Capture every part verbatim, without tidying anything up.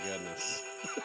goodness.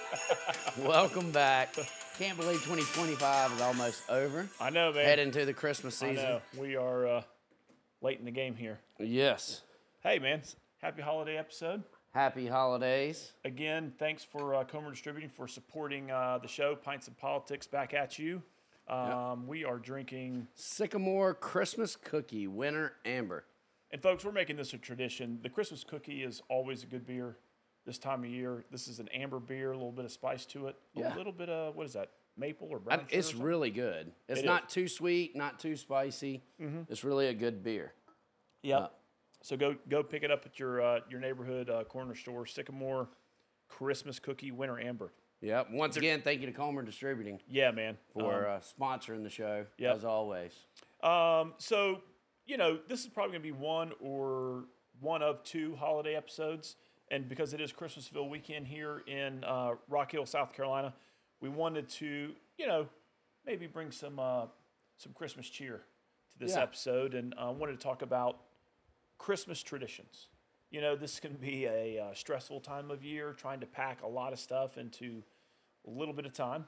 Welcome back. Can't believe twenty twenty-five is almost over. I know, man. Heading to the Christmas I season. know. We are uh, late in the game here. Yes. Hey, man. Happy holiday episode. Happy holidays. Again, thanks for uh, Comer Distributing for supporting uh, the show, Pints and Politics, back at you. Um, yep. We are drinking Sycamore Christmas Cookie Winter Amber. And, folks, we're making this a tradition. The Christmas cookie is always a good beer this time of year. This is an amber beer, a little bit of spice to it, a yeah. little bit of, what is that, maple or brown I, It's really good. It's it not is. too sweet, not too spicy. Mm-hmm. It's really a good beer. Yep. Uh, so go go pick it up at your uh, your neighborhood uh, corner store, Sycamore Christmas Cookie Winter Amber. Yep. Once again, thank you to Comer Distributing. Yeah, man. For um, uh, sponsoring the show, yep. as always. Um, so, you know, this is probably going to be one or one of two holiday episodes. And because it is Christmasville weekend here in uh, Rock Hill, South Carolina, we wanted to, you know, maybe bring some uh, some Christmas cheer to this yeah. episode. And I uh, wanted to talk about Christmas traditions. You know, this can be a uh, stressful time of year, trying to pack a lot of stuff into a little bit of time.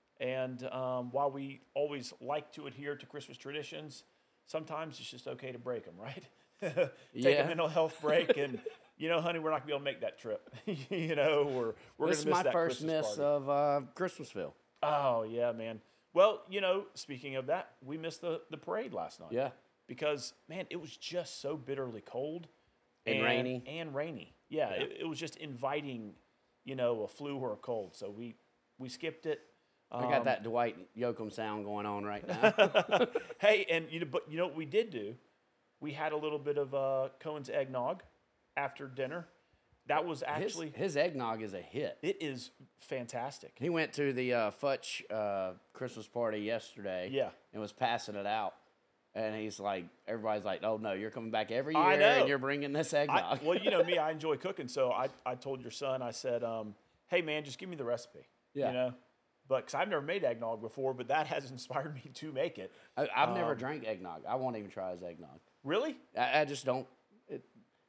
And um, while we always like to adhere to Christmas traditions, sometimes it's just okay to break them, right? Take yeah. a mental health break and, you know, honey, we're not going to be able to make that trip. you know, or we're going to miss that Christmas party. This is my first miss of uh, Christmasville. Oh, yeah, man. Well, you know, speaking of that, we missed the, the parade last night. Yeah. Because, man, it was just so bitterly cold. And, and rainy. And rainy. Yeah, yeah. It, it was just inviting, you know, a flu or a cold. So we, we skipped it. I got um, that Dwight Yoakam sound going on right now. Hey, and you know, but you know what we did do? We had a little bit of uh, Cohen's eggnog after dinner. That was actually his, his eggnog is a hit. It is fantastic. He went to the uh, Futch uh, Christmas party yesterday. Yeah, and was passing it out. And he's like, everybody's like, oh, no, you're coming back every I year know. and you're bringing this eggnog. I, well, you know me, I enjoy cooking. So I, I told your son, I said, um, hey, man, just give me the recipe. Yeah. You know? But because I've never made eggnog before, but that has inspired me to make it. I, I've um, never drank eggnog. I won't even try his eggnog. Really? I, I just don't. It,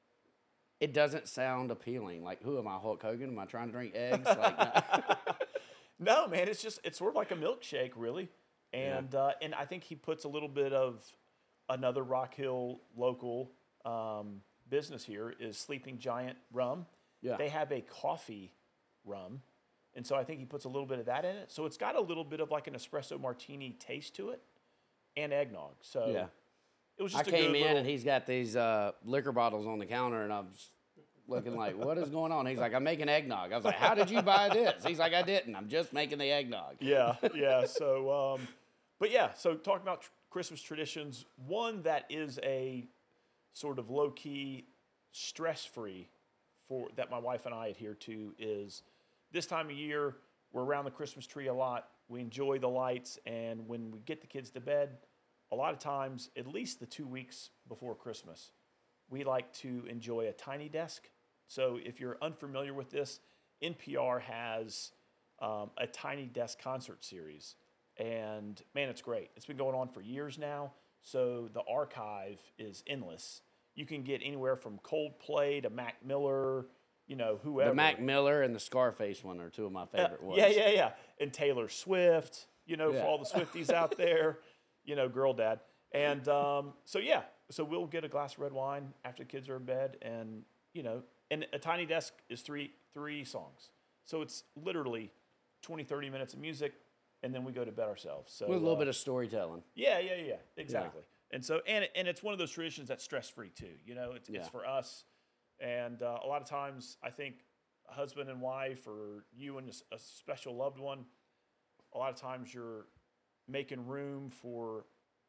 it doesn't sound appealing. Like, who am I, Hulk Hogan? Am I trying to drink eggs? Like, no. No, man, it's just, it's sort of like a milkshake, really. And, yeah. uh, and I think he puts a little bit of another Rock Hill local um, business here is Sleeping Giant Rum. Yeah. They have a coffee rum. And so I think he puts a little bit of that in it. So it's got a little bit of like an espresso martini taste to it and eggnog. So yeah. it was just I a came good in little... and he's got these uh, liquor bottles on the counter and I was looking like, what is going on? He's like, I'm making eggnog. I was like, how did you buy this? He's like, I didn't. I'm just making the eggnog. Yeah, yeah. So, um, but yeah, so talking about tr- Christmas traditions, one that is a sort of low-key, stress-free for that my wife and I adhere to is this time of year, we're around the Christmas tree a lot. We enjoy the lights, and when we get the kids to bed, a lot of times, at least the two weeks before Christmas, we like to enjoy a tiny desk. So if you're unfamiliar with this, N P R has um, a tiny desk concert series, and man, it's great. It's been going on for years now, so the archive is endless. You can get anywhere from Coldplay to Mac Miller, you know, whoever. The Mac Miller and the Scarface one are two of my favorite uh, ones. Yeah, yeah, yeah. And Taylor Swift, you know, yeah. for all the Swifties out there, you know, girl dad. And um, so, yeah, so we'll get a glass of red wine after the kids are in bed. And, you know, and a tiny desk is three three songs. So it's literally twenty, thirty minutes of music, and then we go to bed ourselves. So with a little uh, bit of storytelling. Yeah, yeah, yeah, exactly. Yeah. And so, and, and it's one of those traditions that's stress-free, too. You know, it's, yeah. it's for us. And uh, a lot of times, I think a husband and wife or you and a special loved one, a lot of times you're making room for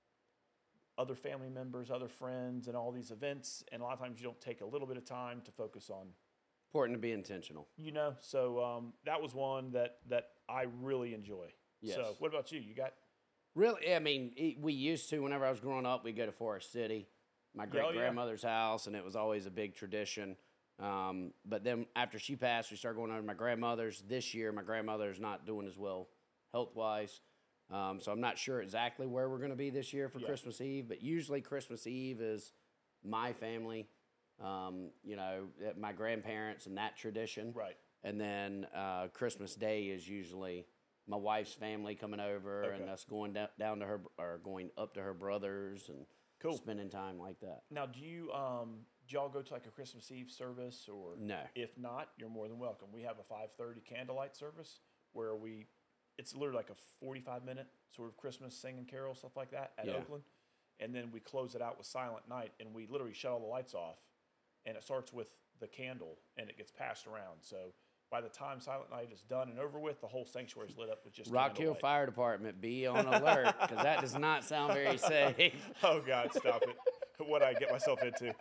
other family members, other friends, and all these events. And a lot of times you don't take a little bit of time to focus on. Important to be intentional. You know, so um, that was one that, that I really enjoy. Yes. So what about you? You got? Really, I mean, we used to, whenever I was growing up, we'd go to Forest City, my great-grandmother's oh, yeah. house, and it was always a big tradition. Um, but then after she passed, we started going over to my grandmother's. This year, my grandmother's not doing as well health-wise, um, so I'm not sure exactly where we're going to be this year for yeah. Christmas Eve, but usually Christmas Eve is my family, um, you know, my grandparents and that tradition. Right. And then uh, Christmas Day is usually my wife's family coming over Okay. and us going down, down to her or going up to her brothers and Cool. spending time like that. Now, do you um, do y'all go to like a Christmas Eve service, or No. If not, you're more than welcome. We have a five thirty candlelight service where we, it's literally like a forty-five minute sort of Christmas singing carol, stuff like that at Yeah. Oakland, and then we close it out with Silent Night, and we literally shut all the lights off, and it starts with the candle, and it gets passed around. So by the time Silent Night is done and over with, the whole sanctuary is lit up with just Rock Hill candlelight. Fire Department, be on alert because that does not sound very safe. Oh, God, stop it. What I get myself into.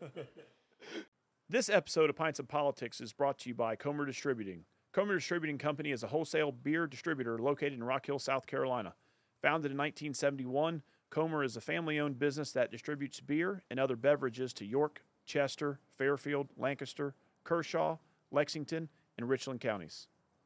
This episode of Pints of Politics is brought to you by Comer Distributing. Comer Distributing Company is a wholesale beer distributor located in Rock Hill, South Carolina. Founded in nineteen seventy-one, Comer is a family-owned business that distributes beer and other beverages to York, Chester, Fairfield, Lancaster, Kershaw, Lexington, and Richland counties.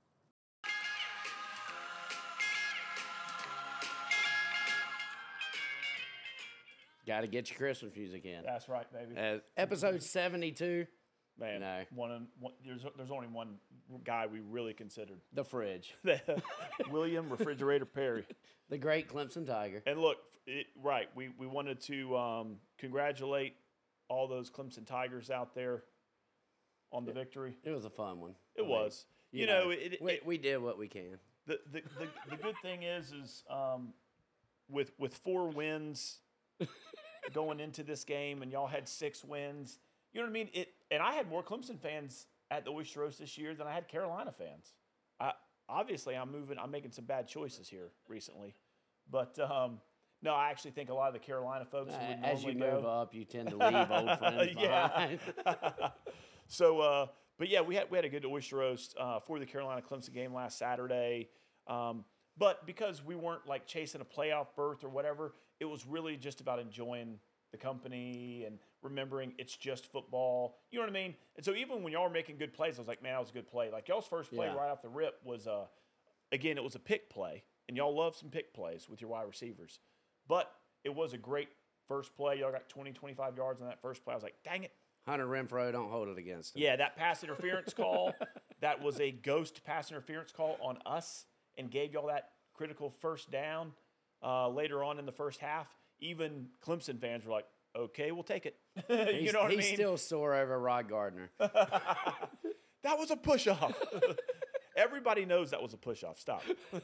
Got to get your Christmas music in. That's right, baby. Uh, episode seventy-two, Man, no. one, and- one, there's, there's only one guy we really considered. the fridge, William Refrigerator Perry. the great Clemson Tiger. And look, it, right, we, we wanted to um, congratulate all those Clemson Tigers out there on the victory. It was a fun one. It I mean, was. You, know, it, it, we, it- we did what we can. the, the, the, the good thing is, is um, with, with four wins going into this game, and y'all had six wins, you know what I mean? It, and I had more Clemson fans at the Oyster Roast this year than I had Carolina fans. I, obviously, I'm moving. I'm making some bad choices here recently, but um, no, I actually think a lot of the Carolina folks who would As you normally move go, up, you tend to leave old friends Yeah. behind. So, uh, but yeah, we had we had a good oyster roast uh, for the Carolina Clemson game last Saturday. Um, but because we weren't like chasing a playoff berth or whatever, it was really just about enjoying the company and remembering it's just football. You know what I mean? And so even when y'all were making good plays, I was like, man, that was a good play. Like y'all's first play Yeah. right off the rip was, uh, again, it was a pick play, and y'all love some pick plays with your wide receivers. But it was a great first play. Y'all got twenty, twenty-five yards on that first play. I was like, dang it. Hunter Renfro, don't hold it against him. Yeah, that pass interference call, that was a ghost pass interference call on us and gave y'all that critical first down uh, later on in the first half. Even Clemson fans were like, okay, we'll take it. you He's, know what I he's mean? still sore over Rod Gardner. That was a push-off. Everybody knows that was a push-off. Stop.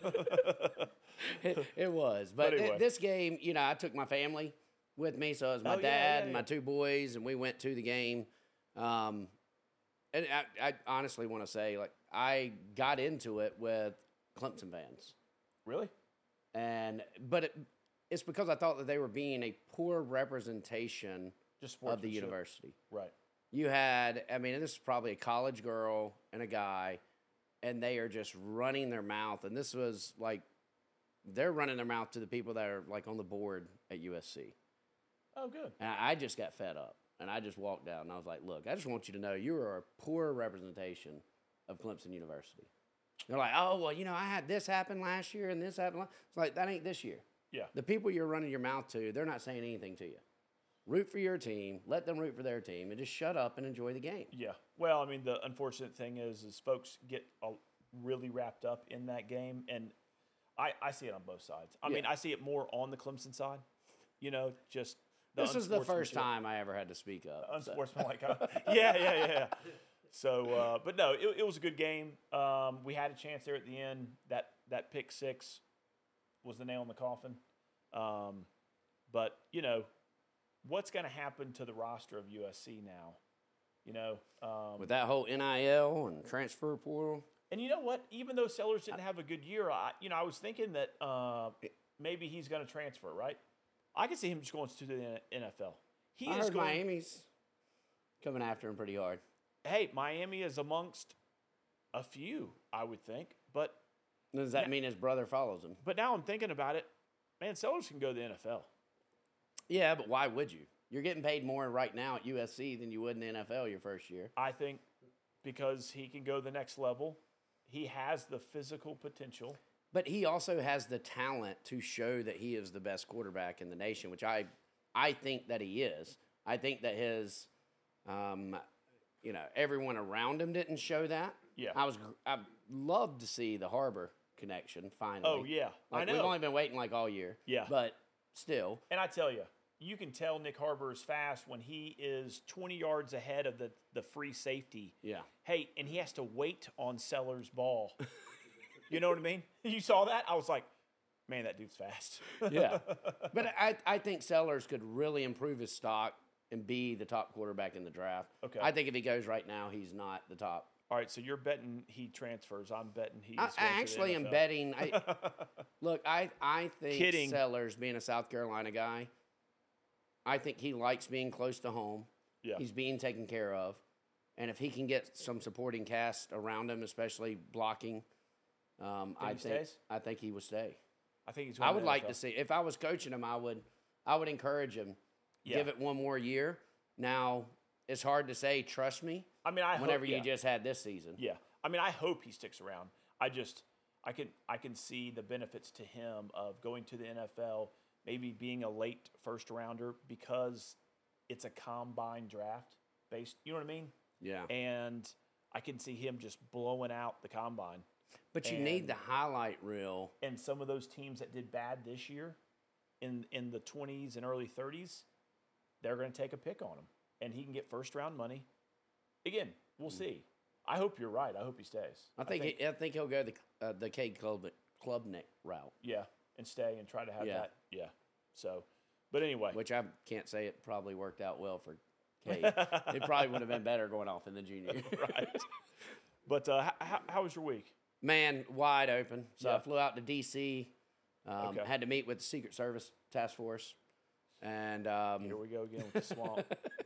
it, it was. But But anyway. it- this game, you know, I took my family with me. So it was my Oh, yeah, dad yeah, and yeah. my two boys, and we went to the game. Um, and I, I honestly want to say, like, I got into it with Clemson fans. Really? And but it, it's because I thought that they were being a poor representation Just of the sportsmanship. university. Right. You had, I mean, this is probably a college girl and a guy, and they are just running their mouth. And this was like, they're running their mouth to the people that are like on the board at U S C. Oh, good. And I I just got fed up, and I just walked out, and I was like, look, I just want you to know you are a poor representation of Clemson University. They're like, oh, well, you know, I had this happen last year and this happened. la-" It's like, that ain't this year. Yeah. The people you're running your mouth to, they're not saying anything to you. Root for your team, let them root for their team, and just shut up and enjoy the game. Yeah. Well, I mean, the unfortunate thing is, is folks get uh, really wrapped up in that game, and I, I see it on both sides. I mean, Yeah. I see it more on the Clemson side. You know, just the This is the first unsportsmanship- time I ever had to speak up. so. unsportsmanlike. Huh? yeah, yeah, yeah, yeah. So, uh, but no, it, it was a good game. Um, we had a chance there at the end. That that pick six was the nail in the coffin. Um, but you know, what's going to happen to the roster of U S C now? You know, um, With that whole N I L and transfer portal. and you know what? Even though Sellers didn't have a good year, I, you know, I was thinking that uh, maybe he's going to transfer. Right? I could see him just going to the N F L. He I is heard going. Miami's coming after him pretty hard. Hey, Miami is amongst a few, I would think. But Does that Yeah. mean his brother follows him? but now I'm thinking about it. Man, Sellers can go to the N F L. Yeah, but why would you? You're getting paid more right now at U S C than you would in the N F L your first year. I think because he can go the next level. He has the physical potential. But he also has the talent to show that he is the best quarterback in the nation, which I, I think that he is. I think that his, um, you know, everyone around him didn't show that. Yeah. I was I loved to see the Harbor connection finally. Oh yeah, Like, I know. We've only been waiting like all year. Yeah. But still. And I tell you, you can tell Nick Harbor is fast when he is twenty yards ahead of the, the free safety. Yeah. Hey, and he has to wait on Sellers' ball. You know what I mean? You saw that? I was like, man, that dude's fast. Yeah. But I, I think Sellers could really improve his stock and be the top quarterback in the draft. Okay. I think if he goes right now, he's not the top. All right, so you're betting he transfers. I'm betting he's I, going I to the actually am N F L. betting. I, look, I, I think Kidding. Sellers, being a South Carolina guy, I think he likes being close to home. Yeah. He's being taken care of. And if he can get some supporting cast around him, especially blocking, um, I he think stays? I think he will stay. I think he's going I to would the like N F L. to see. If I was coaching him, I would I would encourage him. Yeah. Give it one more year. Now, it's hard to say, trust me, I mean, I hope- whenever you yeah. just had this season. Yeah, I mean, I hope he sticks around. I just, I can, I can see the benefits to him of going to the N F L, maybe being a late first rounder because it's a combine draft based. You know what I mean? Yeah. And I can see him just blowing out the combine. But you and- need the highlight reel. And some of those teams that did bad this year, in in the twenties and early thirties, they're going to take a pick on him, and he can get first round money. Again, we'll see. I hope you're right. I hope he stays. I think he, I think he'll go the uh, the Cade Club Klubnik route, Yeah, and stay and try to have Yeah. that. Yeah. So, but anyway, which I can't say it probably worked out well for Cade. It probably would have been better going off in the junior. right. But uh, how, how was your week? Man, wide open. So Yeah. I flew out to D C. Um, Okay. Had to meet with the Secret Service task force, and um, Here we go again with the swamp.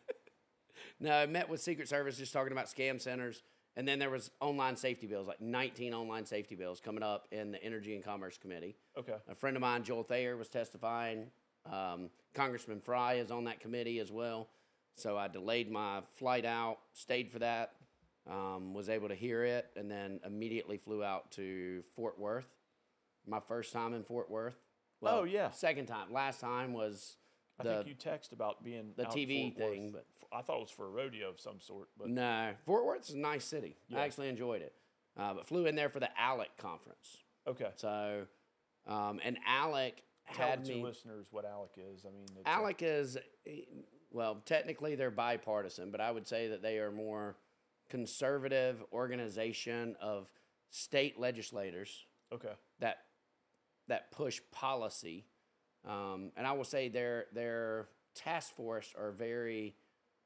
no, I met with Secret Service just talking about scam centers, and then there was online safety bills, like nineteen online safety bills coming up in the Energy and Commerce Committee. Okay. A friend of mine, Joel Thayer, was testifying. Um, Congressman Fry is on that committee as well. So I delayed my flight out, stayed for that, um, was able to hear it, and then immediately flew out to Fort Worth. My first time in Fort Worth. Oh, yeah. Second time. Last time was I the think you text about being the out T in V Fort Worth. thing, but- I thought it was for a rodeo of some sort. But no. Fort Worth's a nice city. Yeah. I actually enjoyed it, uh, but flew in there for the ALEC conference. okay. So, um, and ALEC Tell had the me. listeners what ALEC is. I mean, it's a- ALEC is, eh, well, technically they're bipartisan, but I would say that they are more conservative organization of state legislators okay. that that push policy. Um, and I will say their their task force are very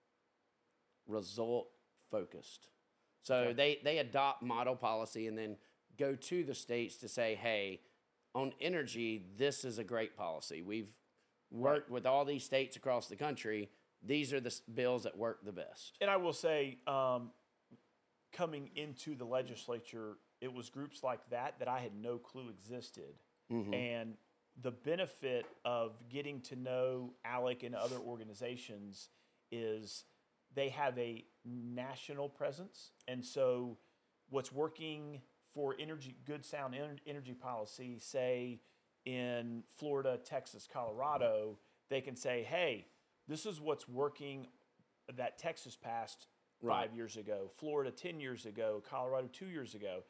result focused. So Okay. they they adopt model policy and then go to the states to say, hey, on energy, this is a great policy. We've worked with all these states across the country. These are the s- bills that work the best. And I will say, um, coming into the legislature, it was groups like that that I had no clue existed. And the benefit of getting to know ALEC and other organizations is they have a national presence. And so what's working for energy, good sound en- energy policy, say in Florida, Texas, Colorado, they can say, hey, this is what's working that Texas passed five Right. years ago, Florida ten years ago, Colorado two years ago.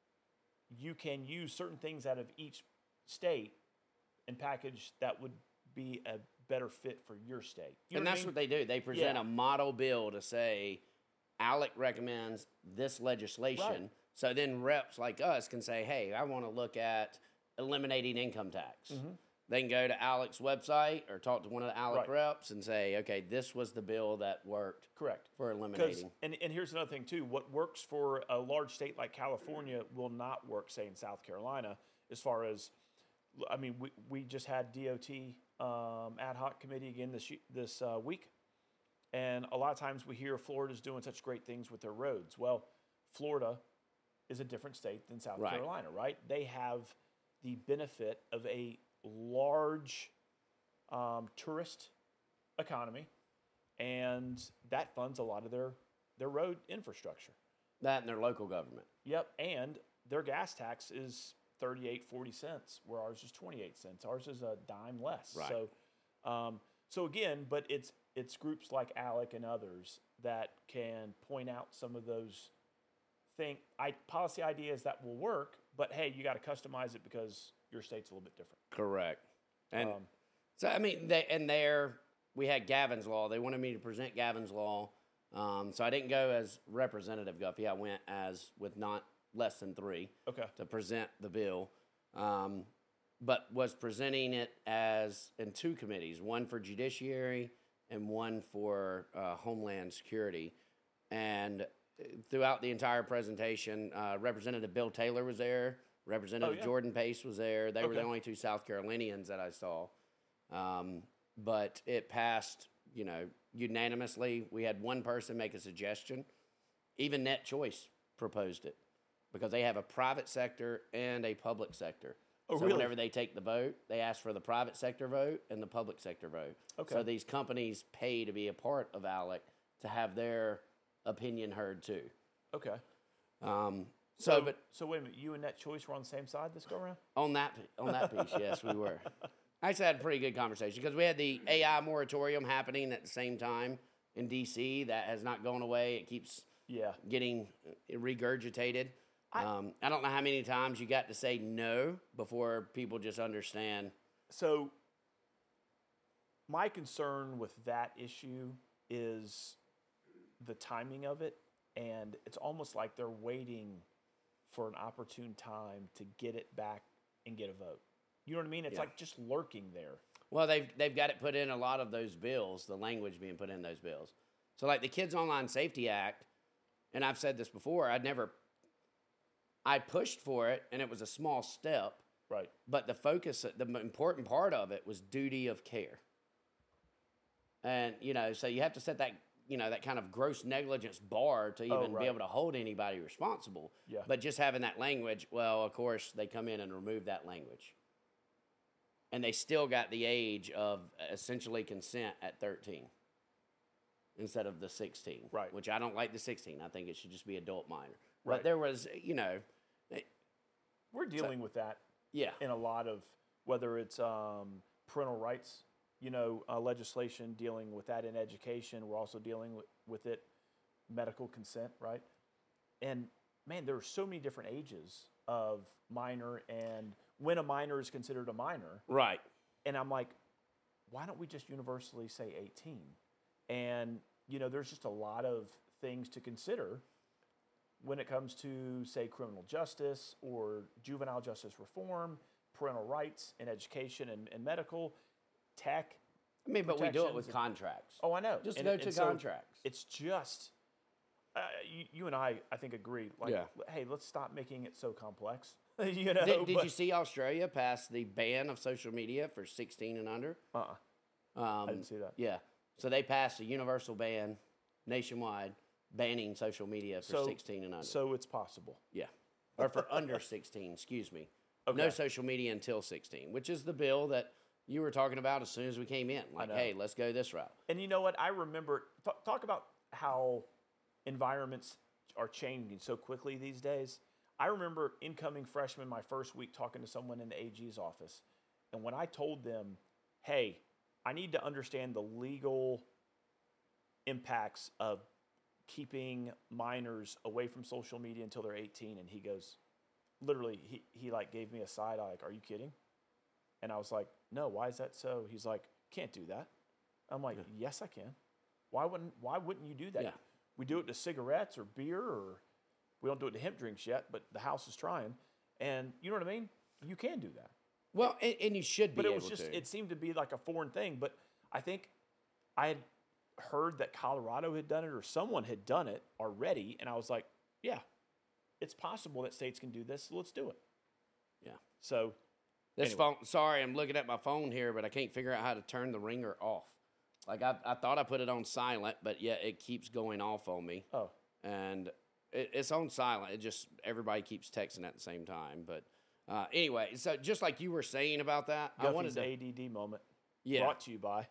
You can use certain things out of each state and package that would be a better fit for your state. You And know that's I mean? what they do. They present Yeah. a model bill to say, ALEC recommends this legislation. Right. So then reps like us can say, hey, I want to look at eliminating income tax. Mm-hmm. They can go to ALEC's website or talk to one of the ALEC Right. reps and say, okay, this was the bill that worked Correct. for Because eliminating. and, and here's another thing too. What works for a large state like California will not work, say, in South Carolina, as far as I mean, we, we just had D O T um, ad hoc committee again this ye- this uh, week, and a lot of times we hear Florida's doing such great things with their roads. Well, Florida is a different state than South Right. Carolina, right? They have the benefit of a large um, tourist economy, and that funds a lot of their their road infrastructure. That and their local government. Yep, and their gas tax is thirty-eight, forty cents, where ours is twenty-eight cents. Ours is a dime less. Right. So, um, so again, but it's it's groups like ALEC and others that can point out some of those think I, policy ideas that will work, but hey, you got to customize it because your state's a little bit different. Correct. And Um, so, I mean, they, and there we had Gavin's Law. They wanted me to present Gavin's Law. Um, so I didn't go as Representative Guffey. I went as with not less than three Okay. to present the bill. Um, but was presenting it as in two committees, one for Judiciary and one for uh, Homeland Security. And throughout the entire presentation, uh, Representative Bill Taylor was there. Representative Oh, yeah. Jordan Pace was there. They were the Okay. only two South Carolinians that I saw. Um, but it passed, you know, unanimously. We had one person make a suggestion. Even Net Choice proposed it because they have a private sector and a public sector. Oh, so really? whenever they take the vote, they ask for the private sector vote and the public sector vote. Okay. So these companies pay to be a part of ALEC to have their opinion heard too. Okay. Um, so, So, but so wait a minute. You and Net Choice were on the same side this go around? on that on that piece, yes, we were. I actually had a pretty good conversation because we had the A I moratorium happening at the same time in D C that has not gone away. It keeps Yeah. getting regurgitated. I, um, I don't know how many times you got to say no before people just understand. So my concern with that issue is the timing of it, and it's almost like they're waiting for an opportune time to get it back and get a vote. You know what I mean? It's Yeah. like just lurking there. Well, they've they've got it put in a lot of those bills, the language being put in those bills. So, like the Kids Online Safety Act, and I've said this before, I'd never, I pushed for it, and it was a small step, Right. but the focus, the important part of it was duty of care. And, you know, so you have to set that, you know, that kind of gross negligence bar to even Oh, be right. able to hold anybody responsible. Yeah. But just having that language, well, of course, they come in and remove that language. And they still got the age of essentially consent at thirteen instead of the sixteen. Right. Which I don't like the sixteen. I think it should just be adult minor. Right. But there was, you know, it- We're dealing with that yeah. in a lot of, whether it's um, parental rights, you know, uh, legislation dealing with that in education. We're also dealing with, with it, medical consent, right? And man, there are so many different ages of minor and when a minor is considered a minor. Right. And I'm like, why don't we just universally say eighteen? And, you know, there's just a lot of things to consider when it comes to, say, criminal justice or juvenile justice reform, parental rights in education and, and medical, tech. I mean, but we do it protections with and- contracts. Oh, I know. Just And- go and to so contracts. It's just, uh, you, you and I, I think, agree. Like, Yeah. hey, let's stop making it so complex. you know, Did, did but- you see Australia pass the ban of social media for sixteen and under? Uh-uh. Um, I didn't see that. Yeah. So they passed a universal ban nationwide banning social media for So- sixteen and under. So it's possible. yeah. Or for under sixteen, excuse me. No Okay. social media until sixteen, which is the bill that you were talking about as soon as we came in. Like, know. hey, let's go this route. And you know what? I remember, t- talk about how environments are changing so quickly these days. I remember incoming freshman my first week talking to someone in the A G's office. And when I told them, hey, I need to understand the legal impacts of keeping minors away from social media until they're eighteen. And he goes, literally, he, he like gave me a side eye, like, are you kidding? And I was like, no, why is that so? He's like, can't do that. I'm like, yes, I can. Why wouldn't Why wouldn't you do that? Yeah. We do it to cigarettes or beer, or we don't do it to hemp drinks yet, but the house is trying. And you know what I mean? You can do that. Well, and, and you should be But it able was just, to. it seemed to be like a foreign thing. But I think I had heard that Colorado had done it or someone had done it already. And I was like, yeah, it's possible that states can do this. So let's do it. yeah. So This Anyway. phone, sorry, I'm looking at my phone here, but I can't figure out how to turn the ringer off. Like, I, I thought I put it on silent, but yet it keeps going off on me. Oh, And it, it's on silent. It just, everybody keeps texting at the same time. But uh, anyway, so just like you were saying about that, I wanted Guffey's to. A D D moment. Yeah. Brought to you by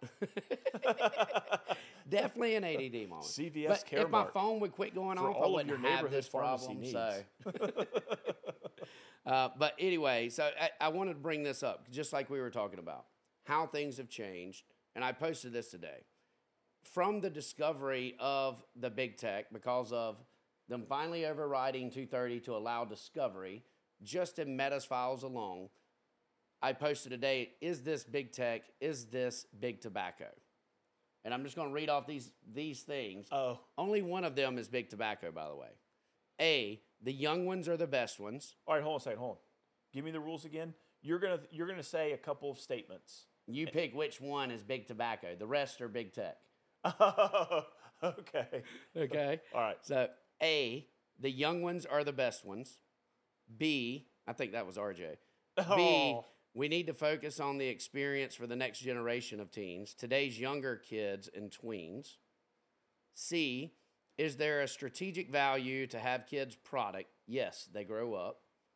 Definitely an A D D moment. C V S but if my Caremark. phone would quit going For off, all I of wouldn't your have neighborhood this pharmacy problem. needs. So, uh, but anyway, so I, I wanted to bring this up, just like we were talking about, how things have changed. And I posted this today. From the discovery of the big tech, because of them finally overriding two thirty to allow discovery, just in Meta's files alone, I posted today, is this big tech? Is this big tobacco? And I'm just going to read off these, these things. Oh. Only one of them is big tobacco, by the way. A, the young ones are the best ones. All right, hold on a second, hold on. Give me the rules again. You're gonna you're gonna say a couple of statements. You pick which one is big tobacco. The rest are big tech. Oh, okay. Okay. All right. So, A, the young ones are the best ones. B, I think that was R J. Oh. B, we need to focus on the experience for the next generation of teens, today's younger kids and tweens. C, is there a strategic value to have kids' product? Yes, they grow up.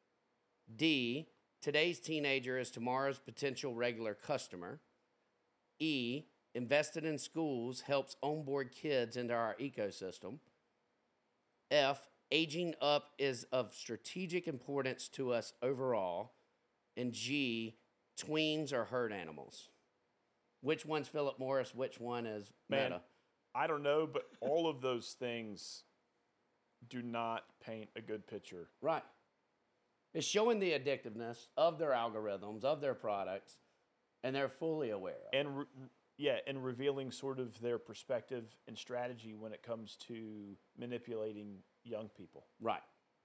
D, today's teenager is tomorrow's potential regular customer. E, invested in schools helps onboard kids into our ecosystem. F, aging up is of strategic importance to us overall. And G, tweens are herd animals. Which one's Philip Morris? Which one is Man, Meta? I don't know, but all of those things do not paint a good picture. Right. It's showing the addictiveness of their algorithms, of their products, and they're fully aware of it. And re- yeah, and revealing sort of their perspective and strategy when it comes to manipulating young people. Right.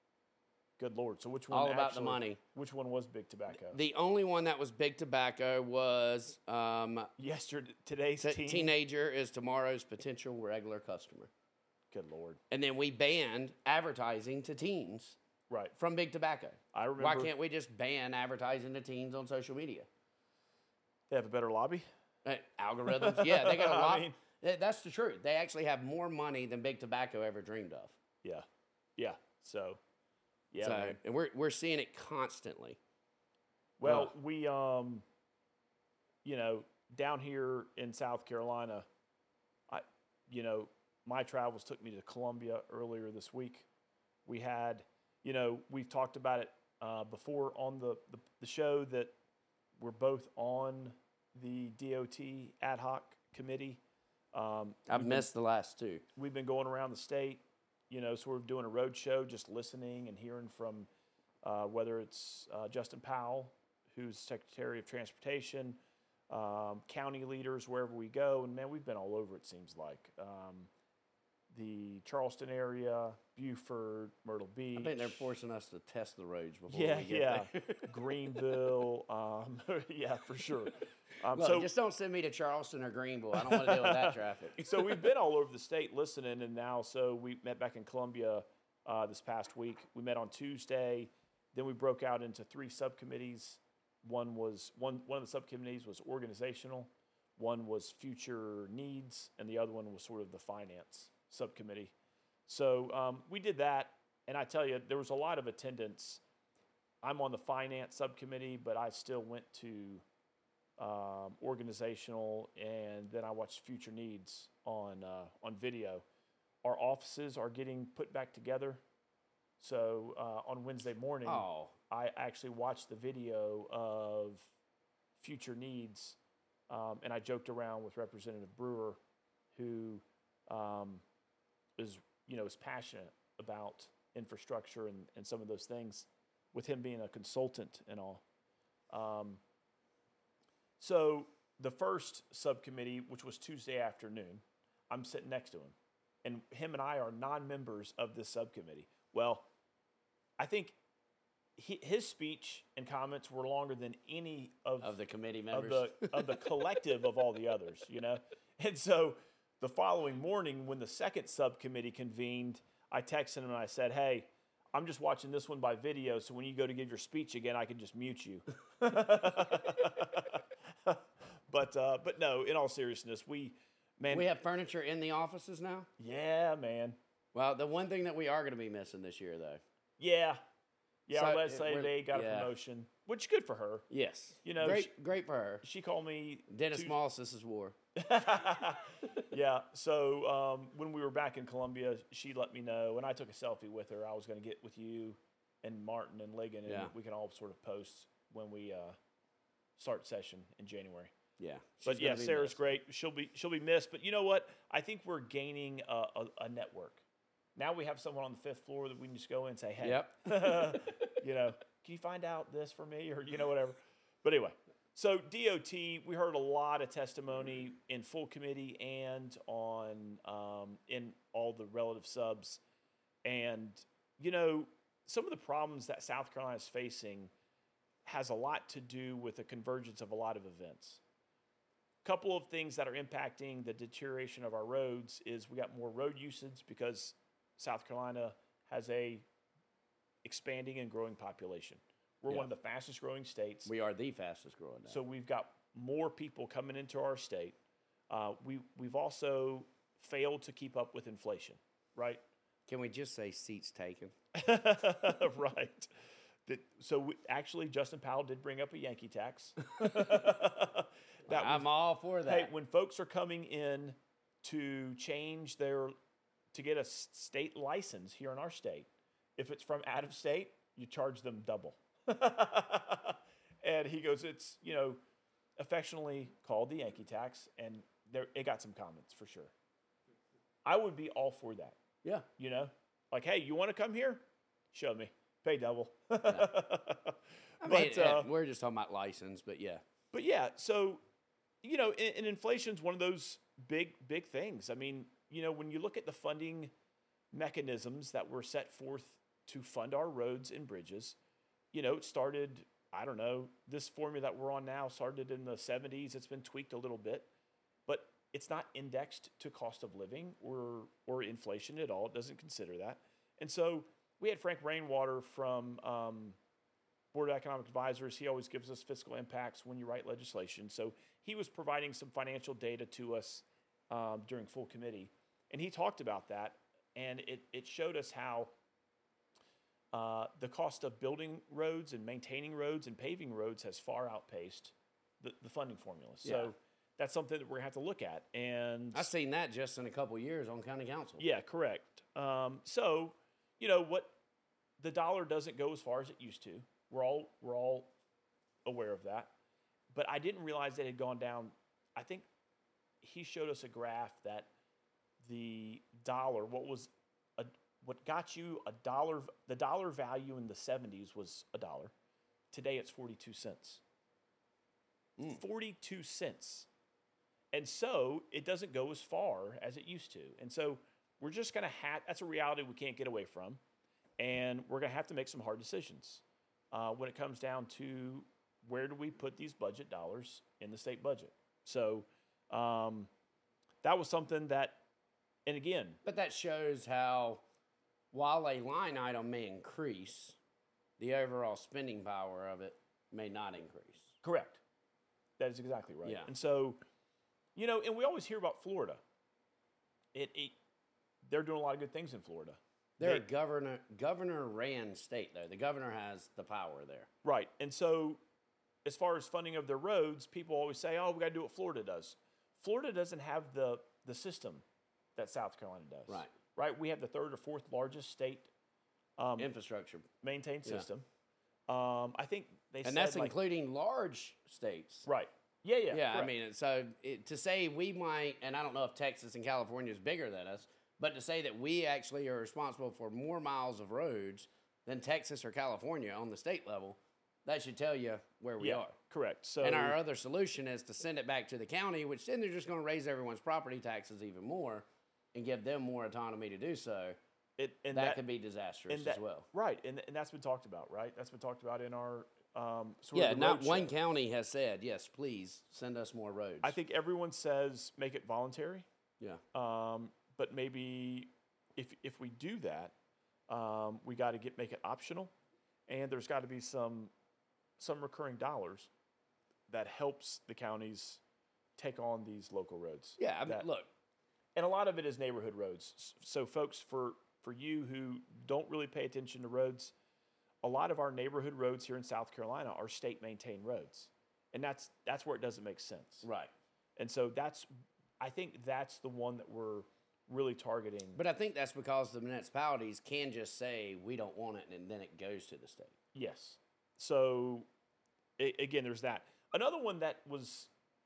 Good Lord. So which one? All about actually- the money. Which one was big tobacco? The only one that was big tobacco was um, Yesterday, today's t- teen. teenager is tomorrow's potential regular customer. Good Lord. And then we banned advertising to teens Right. from big tobacco. I remember. Why can't we just ban advertising to teens on social media? They have a better lobby? Uh, algorithms, yeah, they got a I lot. mean- Th- That's the truth. They actually have more money than big tobacco ever dreamed of. Yeah. Yeah. So, yeah. so, man. and we're we're seeing it constantly. Well, we, um, you know, down here in South Carolina, I, you know, my travels took me to Columbia earlier this week. We had, you know, we've talked about it uh, before on the, the, the show that we're both on the D O T ad hoc committee. Um, I've we've missed the last two. Been, we've been going around the state, you know, sort of doing a road show, just listening and hearing from uh, whether it's uh, Justin Powell, who's Secretary of Transportation, um, county leaders, wherever we go. And, man, we've been all over, it seems like. Um, the Charleston area, Beaufort, Myrtle Beach. I think they're forcing us to test the roads before Yeah, we get yeah. there. Greenville. Um, yeah, for sure. Um, Look, so, just don't send me to Charleston or Greenville. I don't want to deal with that traffic. so we've been all over the state listening, and now so we met back in Columbia uh, this past week. We met on Tuesday. Then we broke out into three subcommittees. One was one one of the subcommittees was organizational, one was future needs, and the other one was sort of the finance subcommittee. So um, we did that, and I tell you, there was a lot of attendance. I'm on the finance subcommittee, but I still went to um, organizational, and then I watched future needs on uh, on video. Our offices are getting put back together. So uh, on Wednesday morning, Oh, I actually watched the video of future needs, um, and I joked around with Representative Brewer, who um, is you know is passionate about infrastructure and, and some of those things, with him being a consultant and all. Um, so the first subcommittee, which was Tuesday afternoon, I'm sitting next to him, and him and I are non-members of this subcommittee. Well, I think he, his speech and comments were longer than any of, of the committee of members. the of the collective of all the others, you know. And so the following morning, when the second subcommittee convened, I texted him and I said, "Hey, I'm just watching this one by video, so when you go to give your speech again, I can just mute you." but uh, but no, in all seriousness, we man, we have furniture in the offices now. yeah, man, Well, the one thing that we are going to be missing this year, though. yeah, yeah. So, our uh, legislative we're- aide got yeah. a promotion, which is good for her. Yes. You know, great, she- great for her. She called me Dennis Tues- Moss, this is war. yeah. So um, when we were back in Columbia, she let me know, and I took a selfie with her. I was going to get with you and Martin and Ligon, and Yeah. we can all sort of post when we uh, start session in January. Yeah. But she's yeah, gonna be Sarah's missed. great. She'll be she'll be missed. But you know what? I think we're gaining a, a, a network. Now we have someone on the fifth floor that we can just go in and say, hey, Yep. you know, can you find out this for me or, you know, whatever. But anyway, so D O T, we heard a lot of testimony in full committee and on um, in all the relative subs. And, you know, some of the problems that South Carolina is facing has a lot to do with the convergence of a lot of events. A couple of things that are impacting the deterioration of our roads is we got more road usage because South Carolina has a expanding and growing population. We're Yeah. one of the fastest growing states. We are the fastest growing now. So we've got more people coming into our state. Uh, we, we've also failed to keep up with inflation, right? Can we just say seats taken? Right. That, so we, actually, Justin Powell did bring up a Yankee tax. that I'm was, all for that. hey, when folks are coming in to change their, to get a s- state license here in our state, if it's from out of state, you charge them double. And he goes, it's, you know, affectionately called the Yankee tax, and there it got some comments for sure. I would be all for that. Yeah. You know, like, hey, you want to come here? Show me. Pay double. I mean, but, uh, we're just talking about license, but yeah. but yeah, so, you know, and, and inflation's one of those big, big things. I mean, you know, when you look at the funding mechanisms that were set forth to fund our roads and bridges, you know, it started, I don't know, this formula that we're on now started in the seventies. It's been tweaked a little bit, but it's not indexed to cost of living or or inflation at all. It doesn't consider that. And so we had Frank Rainwater from um, Board of Economic Advisors. He always gives us fiscal impacts when you write legislation. So he was providing some financial data to us um, during full committee. And he talked about that, and it, it showed us how uh, the cost of building roads and maintaining roads and paving roads has far outpaced the, the funding formula. So Yeah. that's something that we're going to have to look at. And I've seen that just in a couple of years on county council. yeah, correct. Um, so, you know what, the dollar doesn't go as far as it used to. We're all we're all aware of that. But I didn't realize it had gone down. I think he showed us a graph that the dollar, what was a what got you a dollar, the dollar value in the seventies was a dollar. Today it's forty-two cents. Mm. forty-two cents. And so it doesn't go as far as it used to. And so we're just going to have, that's a reality we can't get away from. And we're going to have to make some hard decisions uh, when it comes down to where do we put these budget dollars in the state budget. So um, that was something that, and again, But that shows how, while a line item may increase, the overall spending power of it may not increase. correct. That is exactly right. Yeah. And so, you know, and we always hear about Florida. It, it they're doing a lot of good things in Florida. They're They- a governor governor ran state though. The governor has the power there. Right. And so, as far as funding of their roads, people always say, oh, we got to do what Florida does. Florida doesn't have the, the system that South Carolina does. Right. Right? We have the third or fourth largest state um, Infrastructure. maintained Yeah. system. Um, I think they And said that's like, including large states. right. Yeah, yeah. Yeah, I correct. mean, so it, to say we might, and I don't know if Texas and California is bigger than us, but to say that we actually are responsible for more miles of roads than Texas or California on the state level, that should tell you where we yeah, are. correct. So, And our other solution is to send it back to the county, which then they're just going to raise everyone's property taxes even more and give them more autonomy to do so. it, and That, that, could be disastrous and that, as well. Right. And, and that's been talked about, right? That's been talked about in our um, sort Yeah, of the not road one show. county has said, yes, please send us more roads. I think everyone says make it voluntary. yeah. Um, but maybe if if we do that, um, we got to get make it optional, and there's got to be some some recurring dollars that helps the counties take on these local roads. Yeah, I mean, that- look, and a lot of it is neighborhood roads. S- So, folks, for for you who don't really pay attention to roads, a lot of our neighborhood roads here in South Carolina are state maintained roads, and that's that's where it doesn't make sense. right. And so that's, I think that's the one that we're really targeting. But I think that's because the municipalities can just say we don't want it, and then it goes to the state. Yes. So, a- again, there's that. Another one that was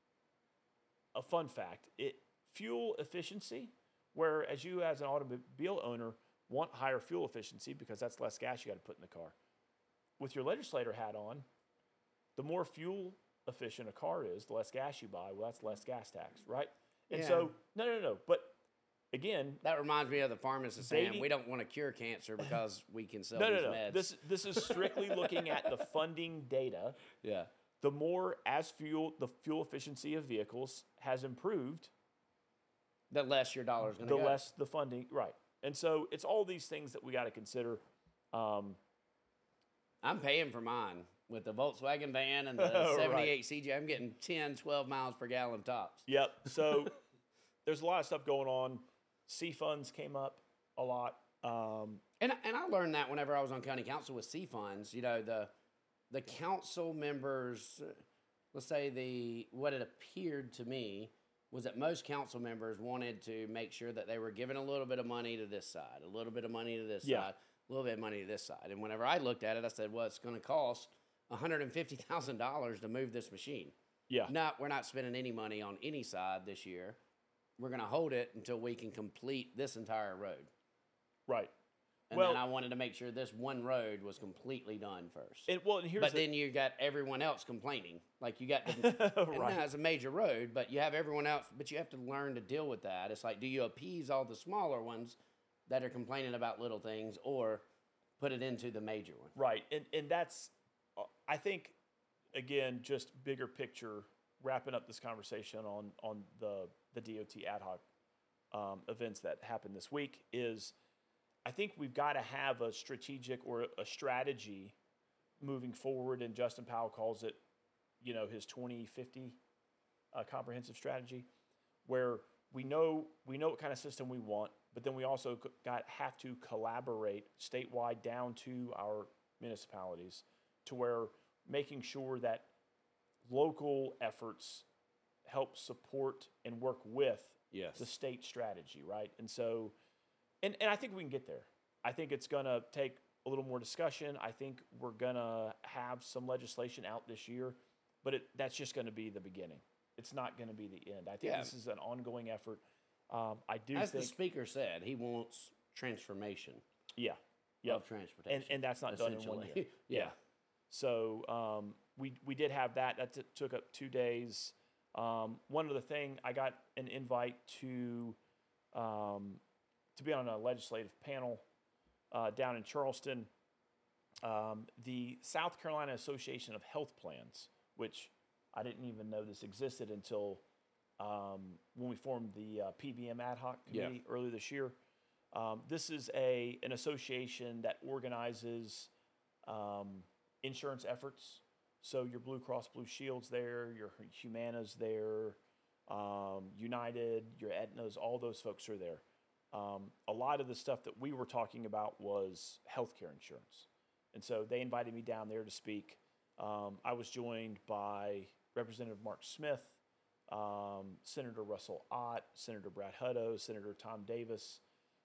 a fun fact: it fuel efficiency. Where, as you as an automobile owner, want higher fuel efficiency because that's less gas you got to put in the car. With your legislator hat on, the more fuel efficient a car is, the less gas you buy. Well, that's less gas tax, right? And Yeah. so, no, no, no. But again, That reminds me of the pharmacist saying, Dating- we don't want to cure cancer because we can sell no, no, these no. meds. This this is strictly looking at the funding data. yeah. The more as fuel, the fuel efficiency of vehicles has improved, The less your dollar's going to the go. less the funding, right? And so it's all these things that we got to consider. Um, I'm paying for mine with the Volkswagen van and the Right. seventy-eight C J. I'm getting ten, twelve miles per gallon tops. Yep. So there's a lot of stuff going on. C funds came up a lot. Um, And and I learned that whenever I was on county council with C funds, you know, the the council members, uh, let's say the what it appeared to me was that most council members wanted to make sure that they were giving a little bit of money to this side, a little bit of money to this Yeah. side, a little bit of money to this side. And whenever I looked at it, I said, well, it's going to cost one hundred fifty thousand dollars to move this machine. yeah. No, we're not spending any money on any side this year. We're going to hold it until we can complete this entire road. Right. And Well- then I wanted to make sure this one road was completely done first. And well, and here's but the, then you got everyone else complaining. Like you got the, and Right. now it's a major road, but you have everyone else, but you have to learn to deal with that. It's like, do you appease all the smaller ones that are complaining about little things or put it into the major one? right, and and that's, uh, I think, again, just bigger picture. Wrapping up this conversation on on the the D O T ad hoc um, events that happened this week is, I think we've got to have a strategic or a strategy moving forward. And Justin Powell calls it, you know, his twenty fifty uh, comprehensive strategy, where we know we know what kind of system we want, but then we also c- got have to collaborate statewide down to our municipalities to where making sure that local efforts help support and work with Yes. the state strategy, right? And so, and, and I think we can get there. I think it's going to take a little more discussion. I think we're going to have some legislation out this year, but it, that's just going to be the beginning. It's not going to be the end. I think Yeah. this is an ongoing effort. Um, I do As think, the speaker said, he wants transformation yeah, yeah, of transportation. and and that's not done in one essentially. year. yeah. So um, we we did have that. That t- took up two days. Um, one other thing, I got an invite to um, to be on a legislative panel uh, down in Charleston. Um, the South Carolina Association of Health Plans, which I didn't even know this existed until um, when we formed the uh, P B M ad hoc Yeah. committee earlier this year. Um, this is a an association that organizes um, insurance efforts. So your Blue Cross Blue Shield's there, your Humana's there, um, United, your Aetna's, all those folks are there. Um, a lot of the stuff that we were talking about was healthcare insurance. And so they invited me down there to speak. Um, I was joined by Representative Mark Smith, um, Senator Russell Ott, Senator Brad Hutto, Senator Tom Davis,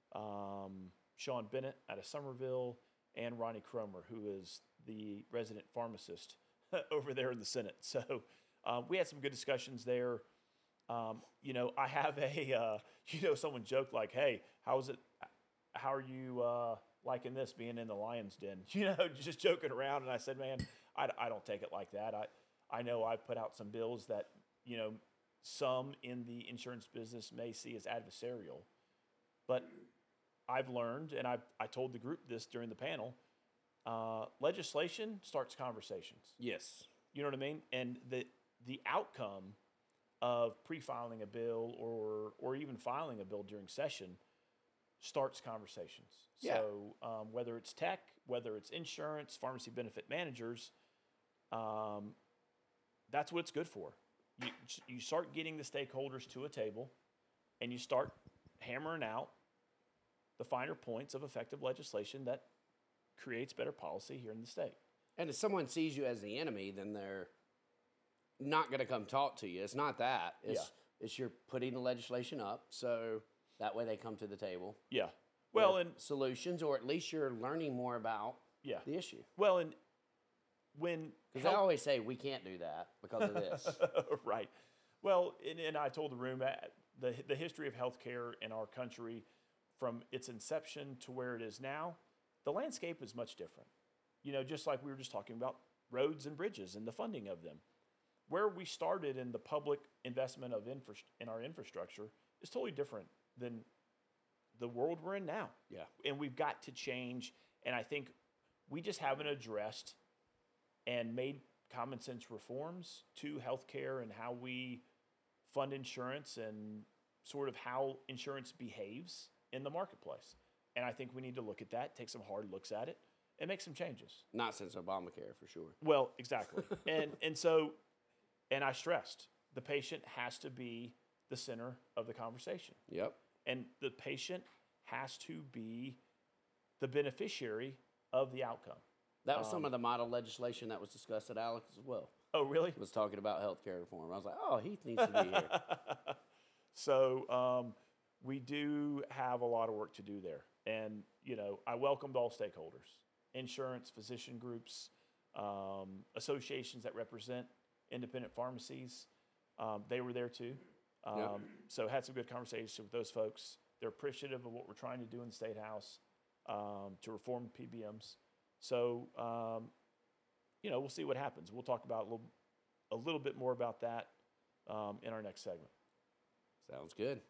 um, Sean Bennett out of Somerville, and Ronnie Cromer, who is the resident pharmacist over there in the Senate. So um, we had some good discussions there. Um, you know, I have a, uh, you know, someone joked like, hey, how is it, how are you uh, liking this being in the lion's den? You know, just joking around. And I said, man, I, I don't take it like that. I, I know I've put out some bills that, you know, some in the insurance business may see as adversarial. But I've learned, and I I told the group this during the panel, uh, legislation starts conversations. Yes. You know what I mean? And the the outcome of pre-filing a bill or or even filing a bill during session starts conversations. Yeah. So um, whether it's tech, whether it's insurance, pharmacy benefit managers, um, that's what it's good for. You you start getting the stakeholders to a table, and you start hammering out the finer points of effective legislation that creates better policy here in the state. And if someone sees you as the enemy, then they're not going to come talk to you. It's not that. It's, Yeah. it's you're putting the legislation up, so that way they come to the table. Yeah. Well, with and solutions, or at least you're learning more about yeah. the issue. Well, and when Because I health- always say we can't do that because of this. right. Well, and, and I told the room uh, the the history of healthcare in our country from its inception to where it is now, the landscape is much different. You know, just like we were just talking about roads and bridges and the funding of them. Where we started in the public investment of infra- in our infrastructure is totally different than the world we're in now. Yeah. And we've got to change. And I think we just haven't addressed and made common sense reforms to healthcare and how we fund insurance and sort of how insurance behaves in the marketplace. And I think we need to look at that, take some hard looks at it, and make some changes. Not since Obamacare, for sure. Well, exactly. and and so, and I stressed, the patient has to be the center of the conversation. Yep. And the patient has to be the beneficiary of the outcome. That was um, some of the model legislation that was discussed at Alex as well. Oh, really? Was talking about healthcare reform. I was like, oh, Heath needs to be here. So um, we do have a lot of work to do there. And, you know, I welcomed all stakeholders, insurance, physician groups, um, associations that represent independent pharmacies. Um, they were there too. Um, yep. So had some good conversations with those folks. They're appreciative of what we're trying to do in the State House um, to reform P B Ms. So, um, you know, we'll see what happens. We'll talk about a little, a little bit more about that um, in our next segment. Sounds good.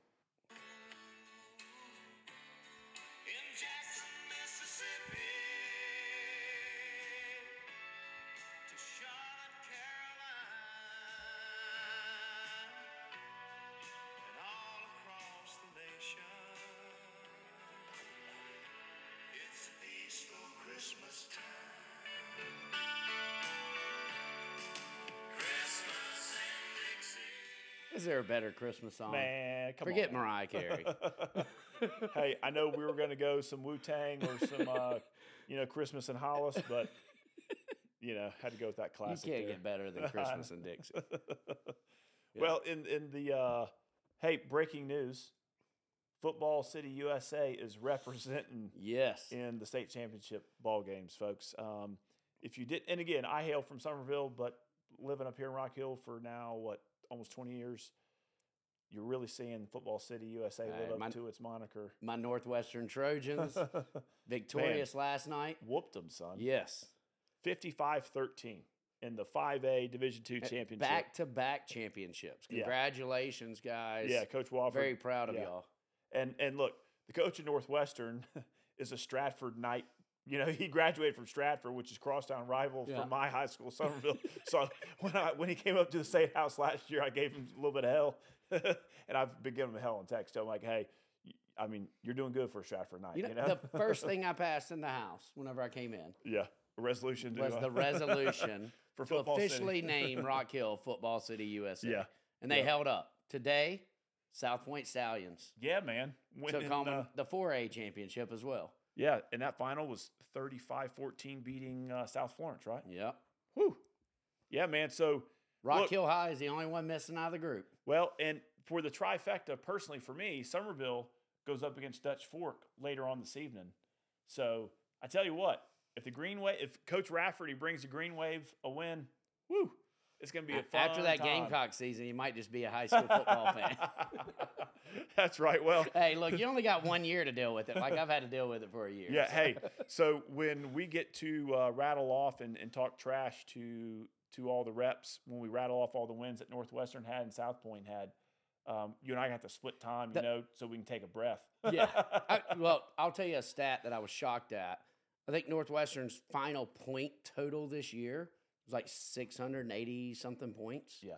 Is there a better Christmas song? Man, come Forget on. Mariah Carey. Hey, I know we were going to go some Wu-Tang or some, uh, you know, Christmas in Hollis, but, you know, had to go with that classic. You can't there. get better than Christmas in Dixie. Yeah. Well, in, in the, uh, hey, breaking news, Football City U S A is representing yes. in the state championship ball games, folks. Um, if you did, and again, I hail from Summerville, but living up here in Rock Hill for now, what, almost twenty years, you're really seeing Football City U S A live right, up my, to its moniker. My Northwestern Trojans, victorious Man, last night. Whooped them, son. Yes. fifty-five thirteen in the five A Division two championship. Back-to-back championships. Congratulations, yeah. guys. Yeah, Coach Wofford. Very proud of yeah. y'all. And, and look, the coach of Northwestern is a Stratford Knight. You know, he graduated from Stratford, which is crosstown rival yeah. from my high school, Summerville. So when I when he came up to the State House last year, I gave him a little bit of hell. And I've been giving him hell in text. I'm like, hey, I mean, you're doing good for a Stratford Knight. You know, you know? The first thing I passed in the house whenever I came in. Yeah, a resolution. To, was uh, the resolution for to officially name Rock Hill Football City U S A. Yeah. And they yeah. held up. Today, South Point Stallions. Yeah, man. Took home uh, the four A championship as well. Yeah, and that final was thirty-five fourteen beating uh, South Florence, right? Yep. Whew. Yeah, man. So Rock look, Hill High is the only one missing out of the group. Well, and for the trifecta, personally for me, Summerville goes up against Dutch Fork later on this evening. So I tell you what, if the Green Wave, if Coach Rafferty brings the Green Wave a win, woo, it's going to be a fun After that time. Gamecock season, you might just be a high school football fan. That's right. Well, hey, look, you only got one year to deal with it. Like I've had to deal with it for a year. Yeah. So. Hey, so when we get to uh, rattle off and, and talk trash to to all the reps, when we rattle off all the wins that Northwestern had and South Point had, um, you and I have to split time, you the, know, so we can take a breath. Yeah. I, well, I'll tell you a stat that I was shocked at. I think Northwestern's final point total this year was like six hundred eighty something points. Yeah.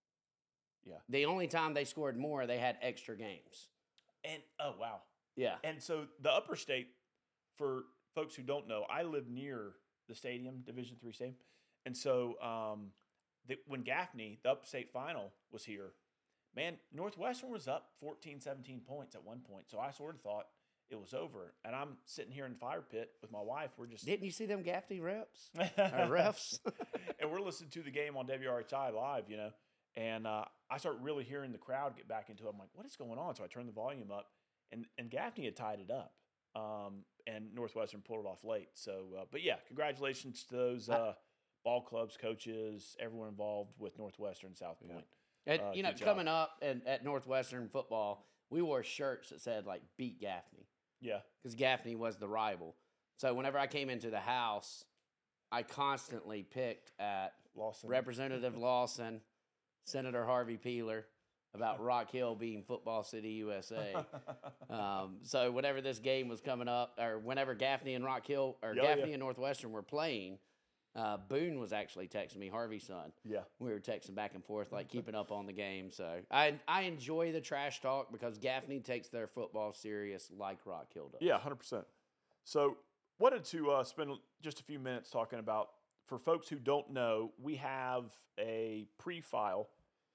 Yeah. The only time they scored more, they had extra games. And, oh, wow. Yeah. And so the upper state, for folks who don't know, I live near the stadium, Division three stadium. And so um, the, when Gaffney, the upstate final, was here, man, Northwestern was up fourteen, seventeen points at one point. So I sort of thought it was over. And I'm sitting here in the fire pit with my wife. We're just... Didn't you see them Gaffney reps? Or refs? And we're listening to the game on W R H I live, you know. And uh, I start really hearing the crowd get back into it. I'm like, what is going on? So I turn the volume up. And, and Gaffney had tied it up. Um, and Northwestern pulled it off late. So, uh, but yeah, congratulations to those uh, ball clubs, coaches, everyone involved with Northwestern, South Point. Yeah. And, uh, you know, coming up and, at Northwestern football, we wore shirts that said, like, beat Gaffney. Yeah. Because Gaffney was the rival. So whenever I came into the House, I constantly picked at Lawson. Representative Lawson, Senator Harvey Peeler, about Rock Hill being Football City, U S A. um, so whenever this game was coming up, or whenever Gaffney and Rock Hill, or Yeah, Gaffney yeah. and Northwestern were playing, uh, Boone was actually texting me, Harvey's son. Yeah. We were texting back and forth, like keeping up on the game. So I I enjoy the trash talk because Gaffney takes their football serious like Rock Hill does. Yeah, one hundred percent. So wanted to uh, spend just a few minutes talking about, for folks who don't know, we have a pre-file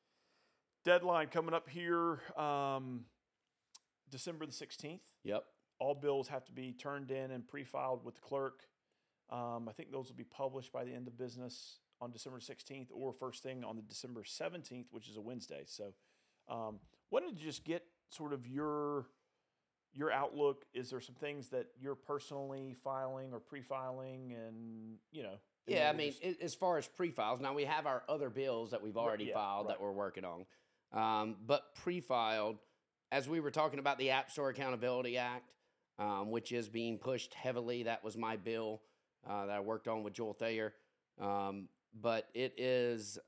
deadline coming up here um, December the sixteenth. Yep. All bills have to be turned in and pre-filed with the clerk. Um, I think those will be published by the end of business on December sixteenth or first thing on the December seventeenth, which is a Wednesday. So um, wanted to just get sort of your your outlook. Is there some things that you're personally filing or pre-filing and, you know? and Yeah, I then we'll mean, just- a- as far as pre-files, now we have our other bills that we've already yeah, filed right. that we're working on. Um, but pre-filed, as we were talking about the App Store Accountability Act, um, which is being pushed heavily. That was my bill uh, that I worked on with Joel Thayer. Um, but it is,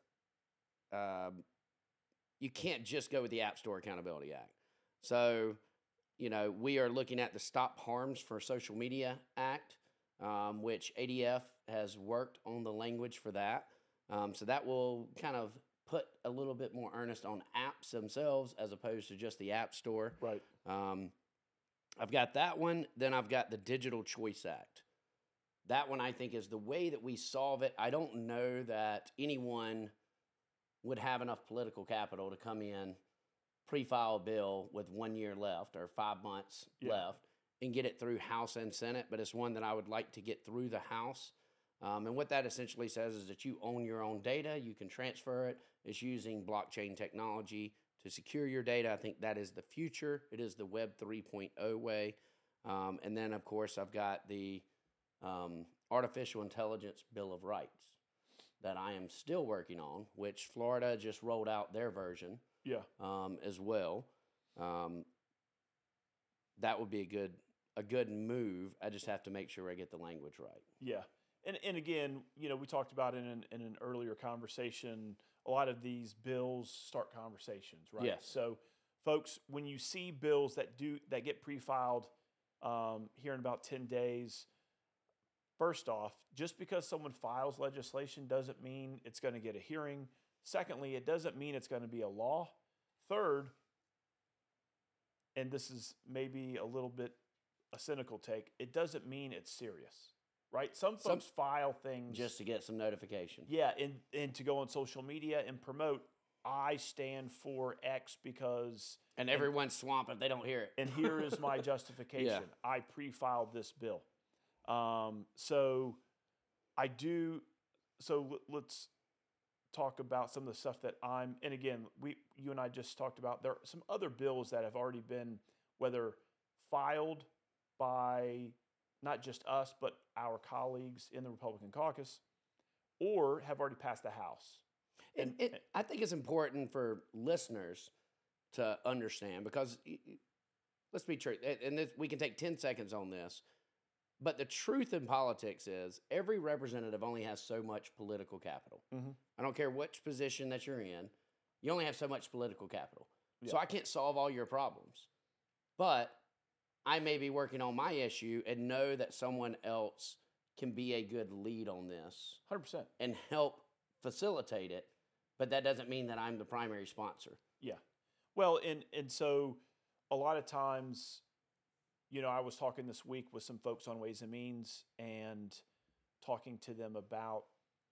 um, you can't just go with the App Store Accountability Act. So, you know, we are looking at the Stop Harms for Social Media Act, um, which A D F has worked on the language for that. Um, so that will kind of put a little bit more earnest on apps themselves as opposed to just the App Store. Right. Um, I've got that one. Then I've got the Digital Choice Act. That one I think is the way that we solve it. I don't know that anyone would have enough political capital to come in, pre-file a bill with one year left or five months Yeah. left and get it through House and Senate. But it's one that I would like to get through the House. Um, and what that essentially says is that you own your own data. You can transfer it. It's using blockchain technology to secure your data. I think that is the future. It is the Web three point oh way. Um, and then, of course, I've got the um, Artificial Intelligence Bill of Rights that I am still working on, which Florida just rolled out their version Yeah. um, as well. Um, that would be a good a good move. I just have to make sure I get the language right. Yeah. And and again, you know, we talked about in an, in an earlier conversation, a lot of these bills start conversations, right? Yes. So, folks, when you see bills that do that get pre-filed um, here in about ten days, first off, just because someone files legislation doesn't mean it's going to get a hearing. Secondly, it doesn't mean it's going to be a law. Third, and this is maybe a little bit a cynical take, it doesn't mean it's serious. Right? Some Some- folks file things Just to get some notification. yeah, and, and to go on social media and promote, I stand for X because, And everyone's swamped if they don't hear it. and here is my justification. I pre-filed this bill. Um, so I do, so l- let's talk about some of the stuff that I'm, and again, we, you and I just talked about, there are some other bills that have already been, whether filed by not just us, but our colleagues in the Republican caucus, or have already passed the House. And it, I think it's important for listeners to understand because y- y- let's be true, and and this, we can take ten seconds on this, but the truth in politics is every representative only has so much political capital. Mhm. I don't care which position that you're in, you only have so much political capital. So Yeah. I can't solve all your problems, but I may be working on my issue and know that someone else can be a good lead on this one hundred percent. and help facilitate it, but that doesn't mean that I'm the primary sponsor. Yeah. Well, and and so a lot of times, you know, I was talking this week with some folks on Ways and Means and talking to them about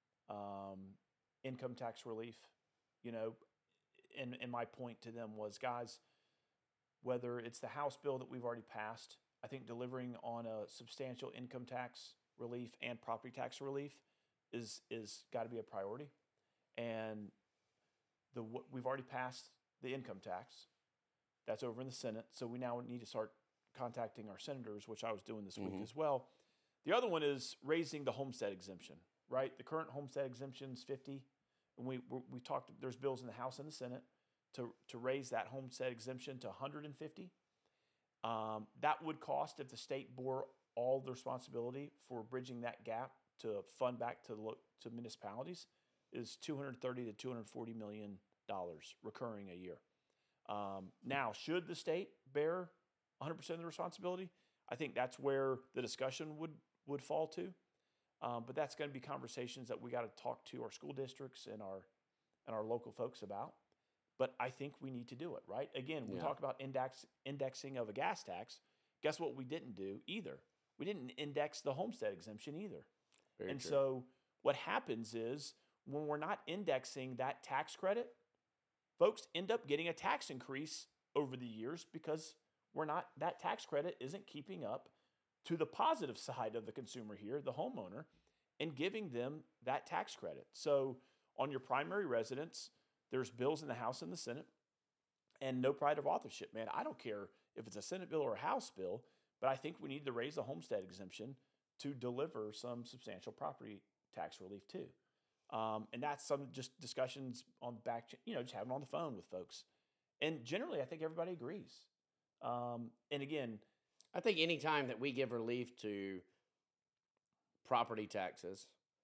um, income tax relief, you know, and, and my point to them was, guys, whether it's the House bill that we've already passed, I think delivering on a substantial income tax relief and property tax relief is is got to be a priority. And the what we've already passed the income tax. That's over in the Senate. So we now need to start contacting our senators, which I was doing this week Mhm. as well. The other one is raising the homestead exemption, right? The current homestead exemption is fifty. And we we we talked, there's bills in the House and the Senate to, to raise that homestead exemption to one hundred fifty. Um, that would cost, if the state bore all the responsibility for bridging that gap to fund back to lo- to municipalities, is two hundred thirty to two hundred forty million dollars recurring a year. Um, now, should the state bear one hundred percent of the responsibility? I think that's where the discussion would would fall to. Um, but that's going to be conversations that we got to talk to our school districts and our and our local folks about. But I think we need to do it, right? Again, we Yeah. talk about index indexing of a gas tax. Guess what we didn't do either? We didn't index the homestead exemption either. Very and true. so what happens is when we're not indexing that tax credit, folks end up getting a tax increase over the years because we're not that tax credit isn't keeping up to the positive side of the consumer here, the homeowner, and giving them that tax credit. So on your primary residence, there's bills in the House and the Senate, and no pride of authorship, man. I don't care if it's a Senate bill or a House bill, but I think we need to raise the homestead exemption to deliver some substantial property tax relief too. Um, and that's some just discussions on the back, you know, just having on the phone with folks. And generally, I think everybody agrees. Um, and again, I think any time that we give relief to property taxes,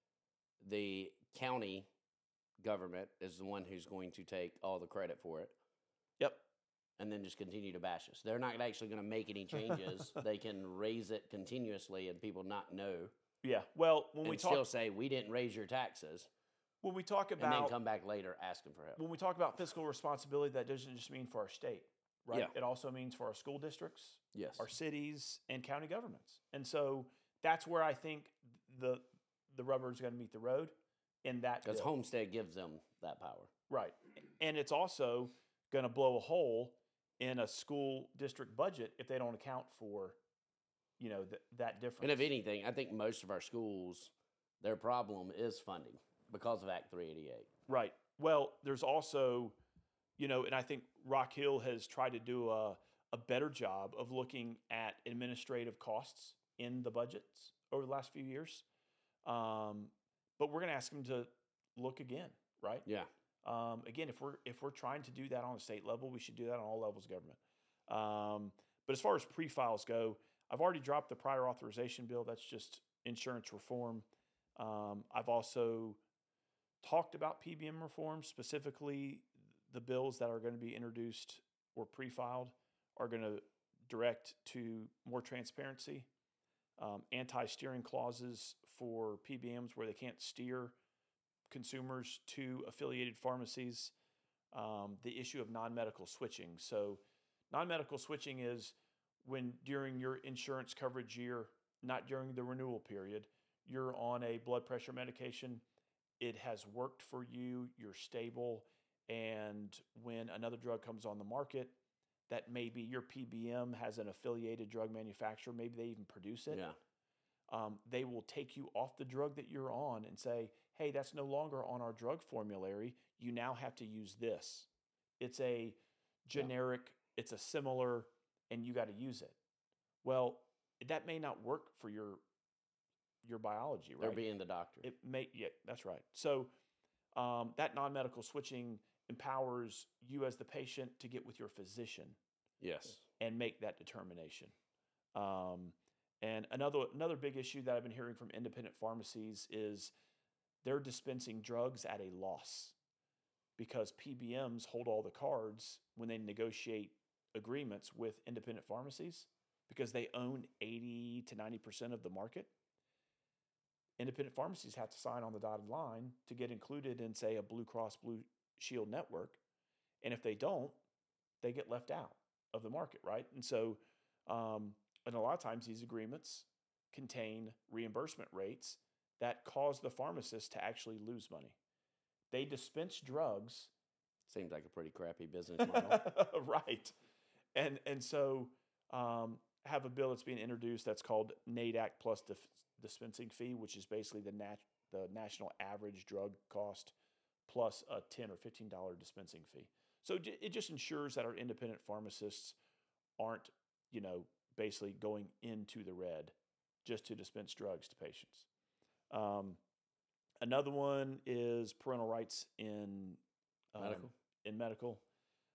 the county government is the one who's going to take all the credit for it. Yep. And then just continue to bash us. They're not actually going to make any changes. They can raise it continuously and people not know. Yeah. Well, when and we still talk, say we didn't raise your taxes, when we talk and then about, come back later asking for help. when we talk about fiscal responsibility, that doesn't just mean for our state, right? Yeah. It also means for our school districts, Yes. our cities, and county governments. And so that's where I think the the rubber is going to meet the road in that Because bill. Homestead gives them that power. Right. And it's also going to blow a hole in a school district budget if they don't account for, you know, th- that difference. And if anything, I think most of our schools, their problem is funding because of Act three eighty-eight. Right. Well, there's also, you know, and I think Rock Hill has tried to do a, a better job of looking at administrative costs in the budgets over the last few years. Um, but we're going to ask them to look again, right? Yeah. Um, again, if we're if we're trying to do that on a state level, we should do that on all levels of government. Um, but as far as pre-files go, I've already dropped the prior authorization bill. That's just insurance reform. Um, I've also talked about P B M reform, specifically the bills that are going to be introduced or pre-filed are going to direct to more transparency, um, anti-steering clauses for P B Ms where they can't steer consumers to affiliated pharmacies, um, the issue of non-medical switching. So non-medical switching is when during your insurance coverage year, not during the renewal period, you're on a blood pressure medication, it has worked for you, you're stable, and when another drug comes on the market, that maybe your P B M has an affiliated drug manufacturer, maybe they even produce it. Yeah. Um, they will take you off the drug that you're on and say, hey, that's no longer on our drug formulary. You now have to use this. It's a generic, yeah. It's a similar, and you got to use it. Well, that may not work for your your biology, right? They're being the doctor. It may, yeah, that's right. So um, that non-medical switching empowers you as the patient to get with your physician. Yes. And make that determination. Um, and another another big issue that I've been hearing from independent pharmacies is they're dispensing drugs at a loss because P B Ms hold all the cards when they negotiate agreements with independent pharmacies because they own eighty to ninety percent of the market. Independent pharmacies have to sign on the dotted line to get included in, say, a Blue Cross Blue Shield network. And if they don't, they get left out of the market, right? And so, um, and a lot of times these agreements contain reimbursement rates that cause the pharmacist to actually lose money. They dispense drugs. Seems like a pretty crappy business model. Right. And and so um, have a bill that's being introduced that's called NADAC plus dif- dispensing fee, which is basically the nat- the national average drug cost plus a ten or fifteen dollars dispensing fee. So it just ensures that our independent pharmacists aren't, you know, basically going into the red just to dispense drugs to patients. Um, another one is parental rights in um, Medical. in medical.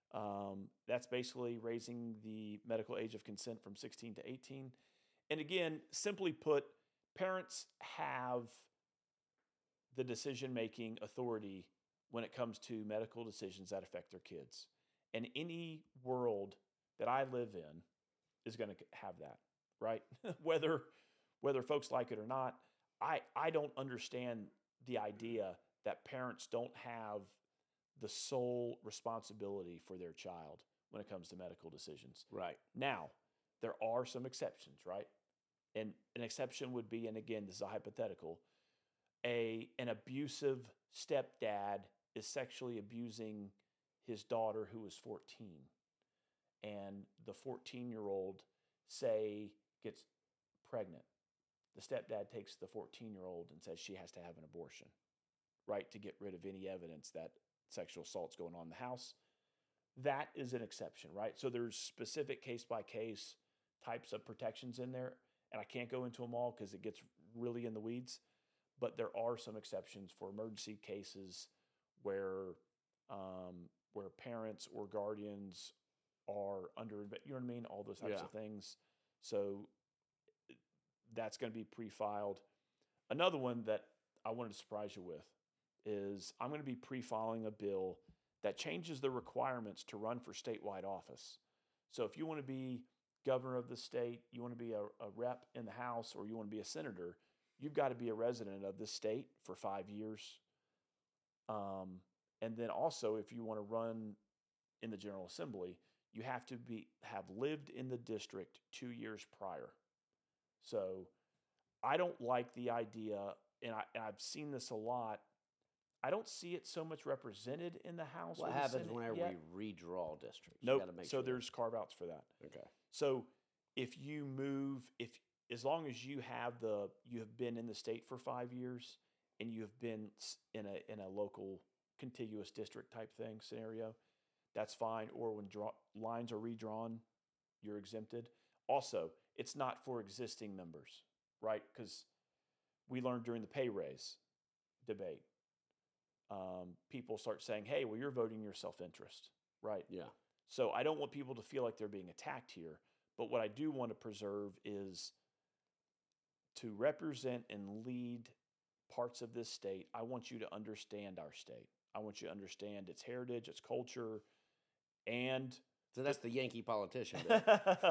Um, that's basically raising the medical age of consent from sixteen to eighteen. And again, simply put, parents have the decision-making authority when it comes to medical decisions that affect their kids. And any world that I live in is going to have that, right? whether whether folks like it or not, I, I don't understand the idea that parents don't have the sole responsibility for their child when it comes to medical decisions. Right. Now, there are some exceptions, right? And an exception would be, and again, this is a hypothetical, a an abusive stepdad is sexually abusing his daughter who is fourteen. And the fourteen-year-old, say, gets pregnant. The stepdad takes the fourteen-year-old and says she has to have an abortion, right, to get rid of any evidence that sexual assault's going on in the house. That is an exception, right? So there's specific case-by-case types of protections in there, and I can't go into them all because it gets really in the weeds, but there are some exceptions for emergency cases where um, where parents or guardians are under, you know what I mean? All those types Yeah. of things. So that's going to be pre-filed. Another one that I wanted to surprise you with is I'm going to be pre-filing a bill that changes the requirements to run for statewide office. So if you want to be governor of the state, you want to be a, a rep in the House, or you want to be a senator, you've got to be a resident of this state for five years. Um, and then also, if you want to run in the General Assembly, you have to be have lived in the district two years prior. So I don't like the idea, and, I, and I've seen this a lot. I don't see it so much represented in the House. What or the happens Senate whenever yet. we redraw districts? You Nope. gotta make So sure that- there's carve outs for that. okay. So if you move, if as long as you have the you have been in the state for five years and you have been s- in a in a local contiguous district type thing scenario, that's fine. Or when draw, lines are redrawn, you're exempted. Also, it's not for existing members, right? Because we learned during the pay raise debate, um, people start saying, "Hey, well, you're voting your self-interest," right? Yeah. So I don't want people to feel like they're being attacked here. But what I do want to preserve is to represent and lead parts of this state. I want you to understand our state. I want you to understand its heritage, its culture, and So that's the Yankee politician. bit.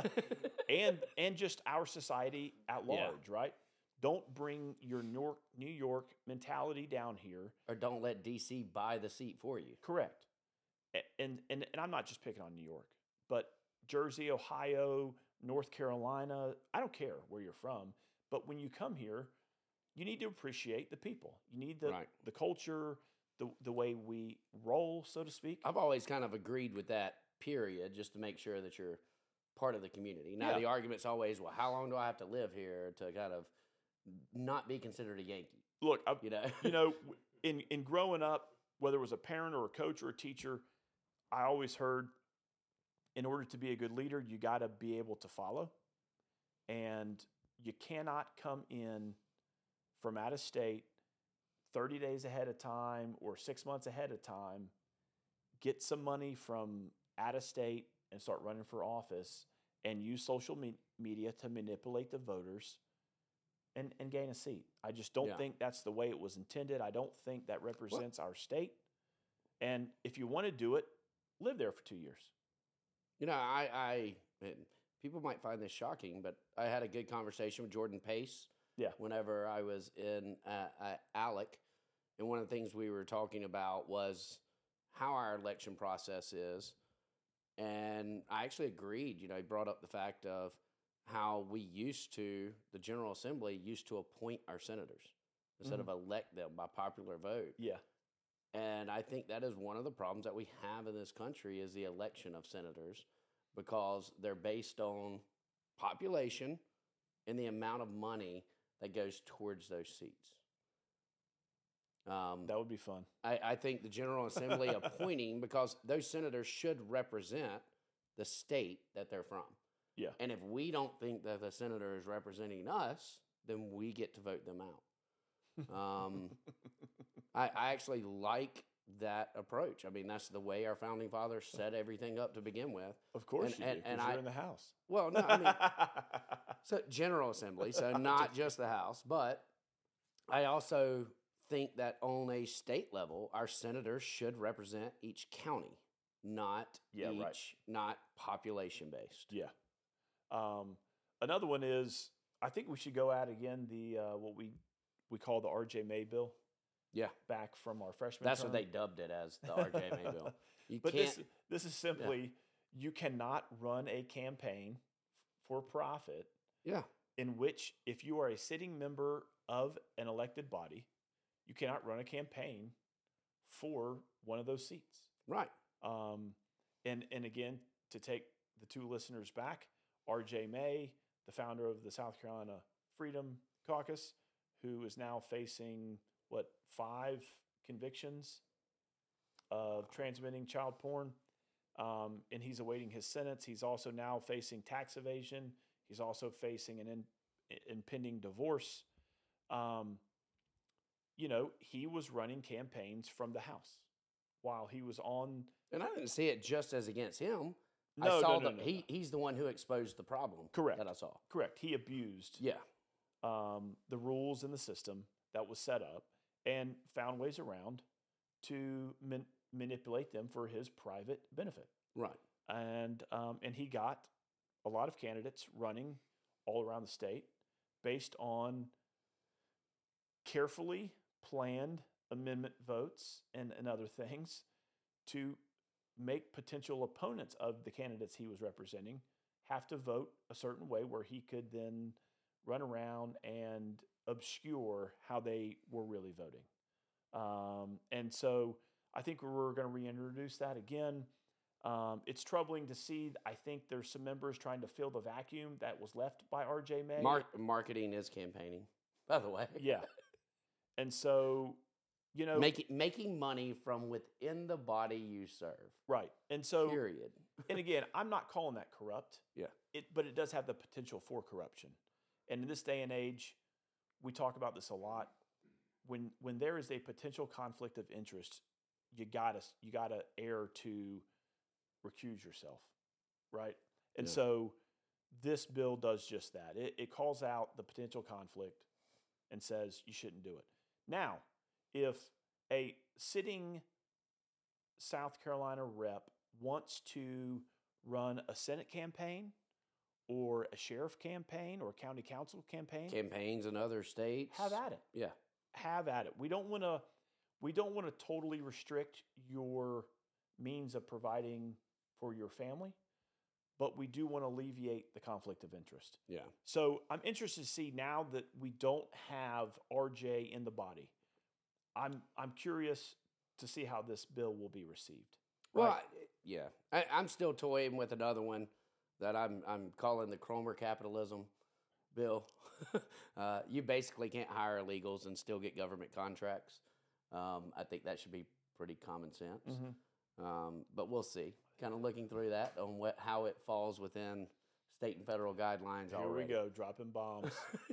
and and just our society at Yeah. large, right? Don't bring your New York, New York mentality down here. Or don't let D C buy the seat for you. Correct. A- And, and and I'm not just picking on New York, but Jersey, Ohio, North Carolina, I don't care where you're from, but when you come here, you need to appreciate the people. You need the Right. the culture, the the way we roll, so to speak. I've always kind of agreed with that, period, just to make sure that you're part of the community. Now, Yeah. the argument's always, well, how long do I have to live here to kind of not be considered a Yankee? Look, I, You know? you know, in in growing up, whether it was a parent or a coach or a teacher, I always heard, in order to be a good leader, you got to be able to follow, and you cannot come in from out of state thirty days ahead of time or six months ahead of time, get some money from out of state and start running for office and use social me- media to manipulate the voters and, and gain a seat. I just don't Yeah. think that's the way it was intended. I don't think that represents our state. And if you want to do it, live there for two years. You know, I, I and people might find this shocking, but I had a good conversation with Jordan Pace. Yeah. Whenever I was in uh, uh, Alec, and one of the things we were talking about was how our election process is, and I actually agreed. You know, he brought up the fact of how we used to, the General Assembly used to appoint our senators instead Mhm. of elect them by popular vote. Yeah. And I think that is one of the problems that we have in this country is the election of senators, because they're based on population and the amount of money that goes towards those seats. Um, That would be fun. I, I think the General Assembly appointing, because those senators should represent the state that they're from. Yeah. And if we don't think that the senator is representing us, then we get to vote them out. Um, I, I actually like that approach. I mean, that's the way our founding fathers set everything up to begin with. Of course and, you and, do, 'cause and you're I, in the House. Well, no, I mean, so General Assembly, so not just the House, but I also think that on a state level, our senators should represent each county, not Yeah, each, right. not population based. Yeah. Um, another one is, I think we should go at again the uh, what we we call the R J May bill. Yeah, Back from our freshman that's term. what they dubbed it as, the R J May bill. You But can't. this this is simply you cannot run a campaign for profit Yeah, in which, if you are a sitting member of an elected body, you cannot run a campaign for one of those seats. right. Um, and and again, to take the two listeners back, R J May, the founder of the South Carolina Freedom Caucus, who is now facing what five convictions of transmitting child porn, um, and he's awaiting his sentence. He's also now facing tax evasion. He's also facing an in, impending divorce. Um, you know, he was running campaigns from the House while he was on. And I didn't see it just as against him. No, I saw no, no, that no, he he's the one who exposed the problem. Correct. That I saw. Correct. He abused Yeah. um, the rules and the system that was set up and found ways around to man- manipulate them for his private benefit. Right. And um, and he got a lot of candidates running all around the state based on carefully planned amendment votes and, and other things to make potential opponents of the candidates he was representing have to vote a certain way where he could then run around and obscure how they were really voting. Um, and so I think we're going to reintroduce that again. Um, it's troubling to see. I think there's some members trying to fill the vacuum that was left by R J May. Mar- marketing is campaigning, by the way. Yeah. And so, you know. Making making money from within the body you serve. Right. And so. Period. And again, I'm not calling that corrupt. Yeah. It, but it does have the potential for corruption. And in this day and age, we talk about this a lot. When when there is a potential conflict of interest, you gotta you gotta err to recuse yourself, right? And Yeah. so this bill does just that. It, it calls out the potential conflict and says you shouldn't do it. Now, if a sitting South Carolina rep wants to run a Senate campaign or a sheriff campaign or a county council campaign, Campaigns in other states. have at it. Yeah. Have at it. We don't want to we don't want to totally restrict your means of providing for your family, but we do want to alleviate the conflict of interest. Yeah. So I'm interested to see now that we don't have R J in the body. I'm I'm curious to see how this bill will be received. Well, right? I, yeah, I, I'm still toying with another one that I'm I'm calling the Cromer capitalism bill. uh, you basically can't hire illegals and still get government contracts. Um, I think that should be pretty common sense. Mhm. Um, but we'll see. Kind of looking through that on what how it falls within state and federal guidelines. Here already. we go, dropping bombs.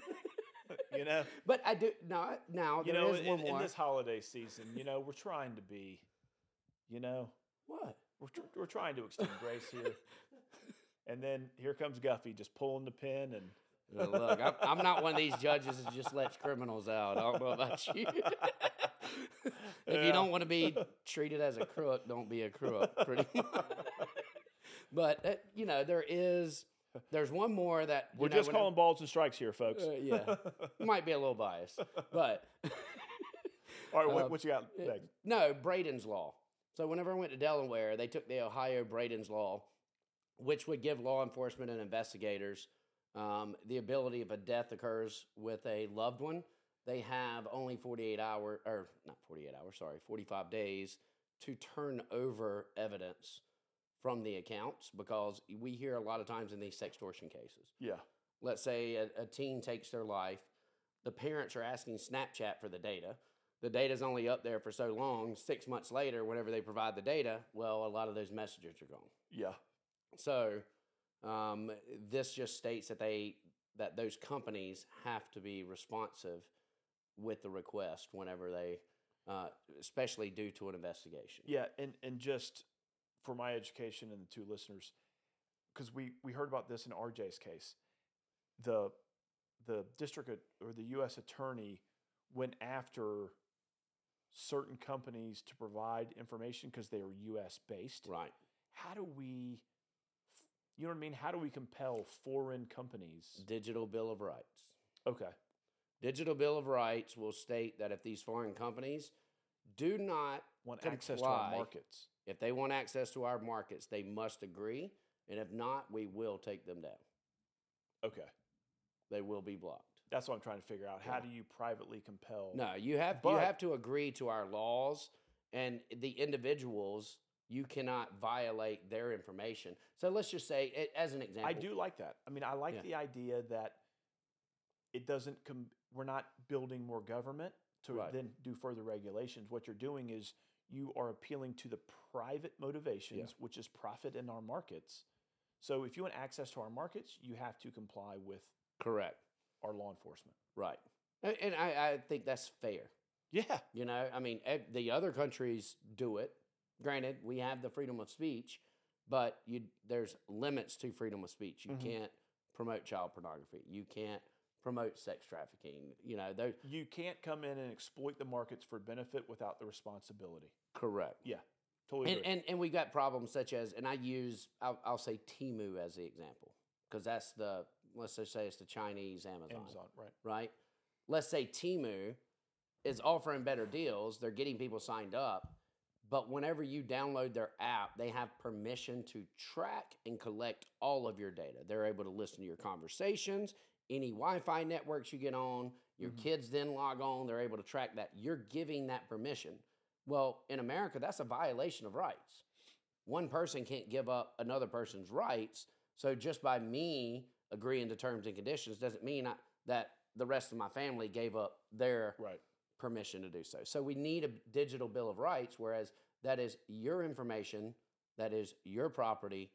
You know, But I do no, now you there know, is in, one in more. this holiday season, you know, we're trying to be, you know, What? we're tr- we're trying to extend grace here. And then here comes Guffey just pulling the pin and. Uh, look, I'm, I'm not one of these judges that just lets criminals out. I don't know about you. If Yeah. you don't want to be treated as a crook, don't be a crook. Pretty much. But uh, you know, there is there's one more that you We're know, just when calling balls and strikes here, folks. Uh, yeah, might be a little biased, but All right, what, uh, what you got next? no, Braden's Law. So whenever I went to Delaware, they took the Ohio Braden's Law, which would give law enforcement and investigators um, the ability, if a death occurs with a loved one, they have only forty-eight hours, or not forty-eight hours, sorry, forty-five days to turn over evidence from the accounts, because we hear a lot of times in these sextortion cases. Yeah. Let's say a, a teen takes their life. The parents are asking Snapchat for the data. The data's only up there for so long. Six months later, whenever they provide the data, well, a lot of those messages are gone. Yeah. So um, this just states that they that those companies have to be responsive with the request whenever they uh, especially due to an investigation. Yeah, and, and just for my education and the two listeners, because we, we heard about this in R J's case, the the district or the U S attorney went after certain companies to provide information because they were U S based. Right. How do we, you know what I mean? How do we compel foreign companies? Digital Bill of Rights. Okay. Digital Bill of Rights will state that if these foreign companies do not Want comply, access to our markets. if they want access to our markets, they must agree. And if not, we will take them down. Okay. They will be blocked. That's what I'm trying to figure out. How do you privately compel? No, you have But- you have to agree to our laws, and the individuals, you cannot violate their information. So let's just say, it- as an example, I do like that. I mean, I like Yeah. the idea that it doesn't com- we're not building more government to Right. then do further regulations. What you're doing is you are appealing to the private motivations, Yeah. which is profit in our markets. So if you want access to our markets, you have to comply with correct, our law enforcement. right, and, and I, I think that's fair. Yeah. You know, I mean, ev- the other countries do it. Granted, we have the freedom of speech, but you there's limits to freedom of speech. You Mm-hmm. can't promote child pornography. You can't promote sex trafficking. You know, those You can't come in and exploit the markets for benefit without the responsibility. correct. Yeah. Totally And, agree. and and we got problems such as, and I use I'll, I'll say Temu as the example because that's the let's just say it's the Chinese Amazon, Amazon, right. right? Let's say Temu is offering better deals. They're getting people signed up, but whenever you download their app, they have permission to track and collect all of your data. They're able to listen to your conversations, any Wi-Fi networks you get on. Your kids then log on. They're able to track that. You're giving that permission. Well, in America, that's a violation of rights. One person can't give up another person's rights. So just by me agreeing to terms and conditions doesn't mean I, that the rest of my family gave up their Right. permission to do so. So we need a digital bill of rights, whereas that is your information, that is your property,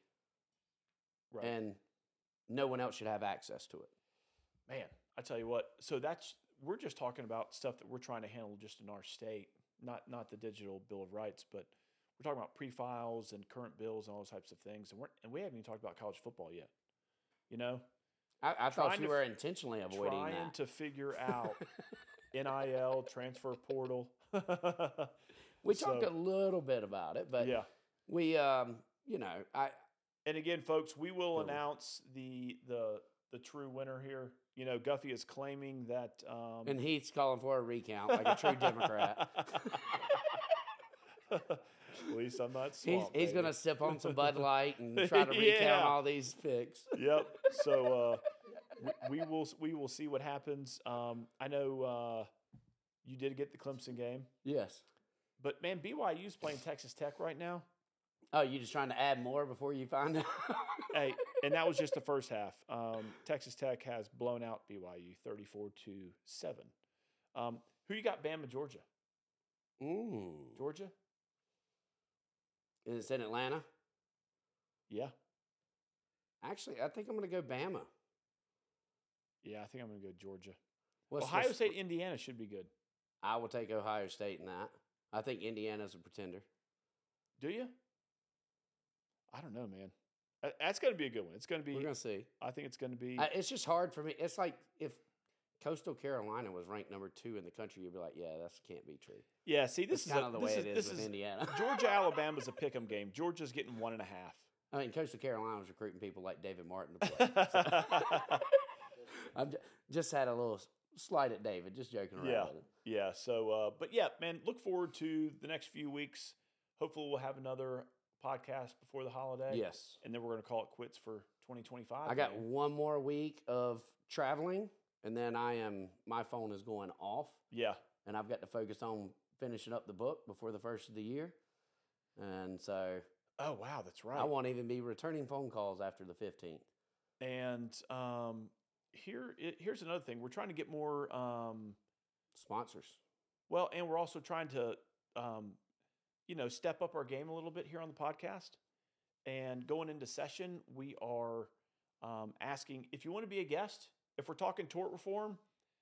Right. and no one else should have access to it. Man, I tell you what. So that's we're just talking about stuff that we're trying to handle just in our state, not not the digital bill of rights, but we're talking about pre-files and current bills and all those types of things, and we're and we haven't even talked about college football yet. You know, I, I thought Trying you to were f- intentionally avoiding trying that. to figure out N I L transfer portal. we so- talked a little bit about it, but Yeah. we, um, you know, I And again, folks, we will announce the the the true winner here. You know, Guffey is claiming that. Um, and he's calling for a recount like a true Democrat. At least I'm not He's, swamped. he's baby. going to sip on some Bud Light and try to recount Yeah. all these picks. Yep. So uh, we, we will we will see what happens. Um, I know uh, you did get the Clemson game, Yes. but man, B Y U's playing Texas Tech right now. Oh, you just trying to add more before you find out? Hey, and that was just the first half. Um, Texas Tech has blown out B Y U thirty-four to seven. Um, who you got? Bama, Georgia. Mm. Georgia. Is it in Atlanta? Yeah. Actually, I think I'm going to go Bama. Yeah, I think I'm going to go Georgia. What's Ohio the- State, Indiana should be good. I will take Ohio State in that. I think Indiana's a pretender. Do you? I don't know, man. That- That's going to be a good one. It's going to be. We're going to see. I think it's going to be. I, it's just hard for me. It's like if Coastal Carolina was ranked number two in the country, you'd be like, yeah, that can't be true. yeah. See, this It's is kind a- of the this way is, it is this with is Indiana. Georgia, Alabama's a pick'em game. Georgia's getting one and a half. I mean, Coastal Carolina was recruiting people like David Martin to play. So I've ju- just had a little slight at David, just joking around Yeah. with it. Yeah. So, uh, but yeah, man, look forward to the next few weeks. Hopefully, we'll have another podcast before the holiday. Yes. And then we're going to call it quits for twenty twenty-five. I got man. one more week of traveling, and then I am, my phone is going off, Yeah. and I've got to focus on finishing up the book before the first of the year. And so Oh, wow. That's right. I won't even be returning phone calls after the fifteenth. and um, here, it, here's another thing. We're trying to get more. Um, Sponsors. well, and we're also trying to, um, you know, step up our game a little bit here on the podcast. And going into session, we are um, asking if you want to be a guest. If we're talking tort reform,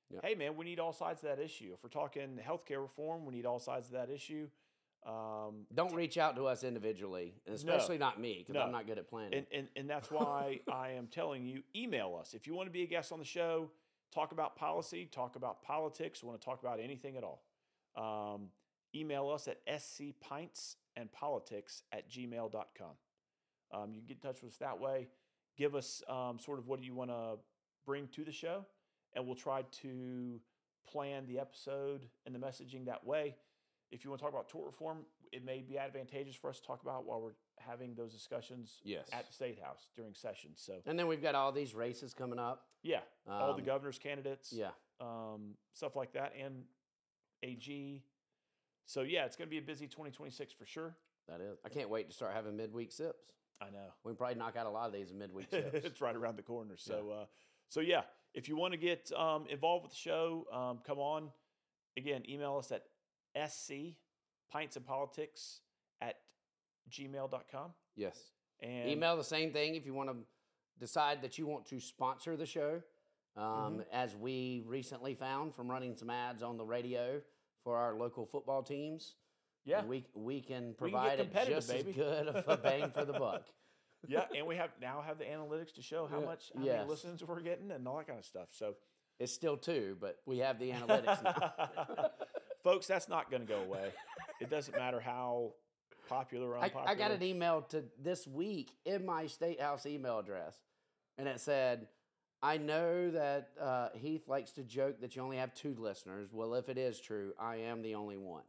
Yeah. hey, man, we need all sides of that issue. If we're talking healthcare reform, we need all sides of that issue. Um, Don't reach out to us individually, and especially not me, because No. I'm not good at planning. and, and, and that's why I am telling you, email us. If you want to be a guest on the show, talk about policy, talk about politics, want to talk about anything at all, um, email us at scpintsandpolitics at gmail dot com. Um, you can get in touch with us that way. Give us um, sort of what do you want to bring to the show, and we'll try to plan the episode and the messaging that way. If you want to talk about tort reform, it may be advantageous for us to talk about while we're having those discussions Yes. at the State House during sessions. So, And then we've got all these races coming up. yeah, all the Um, governor's candidates, Yeah. um, stuff like that, and A G. So, yeah, it's going to be a busy twenty twenty-six for sure. That is. I can't wait to start having midweek sips. I know. We can probably knock out a lot of these in midweek sips. It's right around the corner. So, uh, so yeah, if you want to get um, involved with the show, um, come on. Again, email us at sc pints and politics at gmail dot com. Yes. And Email the same thing if you want to decide that you want to sponsor the show. Um, As we recently found from running some ads on the radio for our local football teams. Yeah. We, we can get provide it competitive, just baby. as good of a bang for the buck. yeah, and we have now have the analytics to show how Yeah. much how Yes. many listens we're getting and all that kind of stuff. So, It's still two, but we have the analytics now. folks, that's not going to go away. It doesn't matter how popular or I, unpopular. I got an email to this week in my State House email address, and it said, I know that uh, Heath likes to joke that you only have two listeners. Well, if it is true, I am the only one.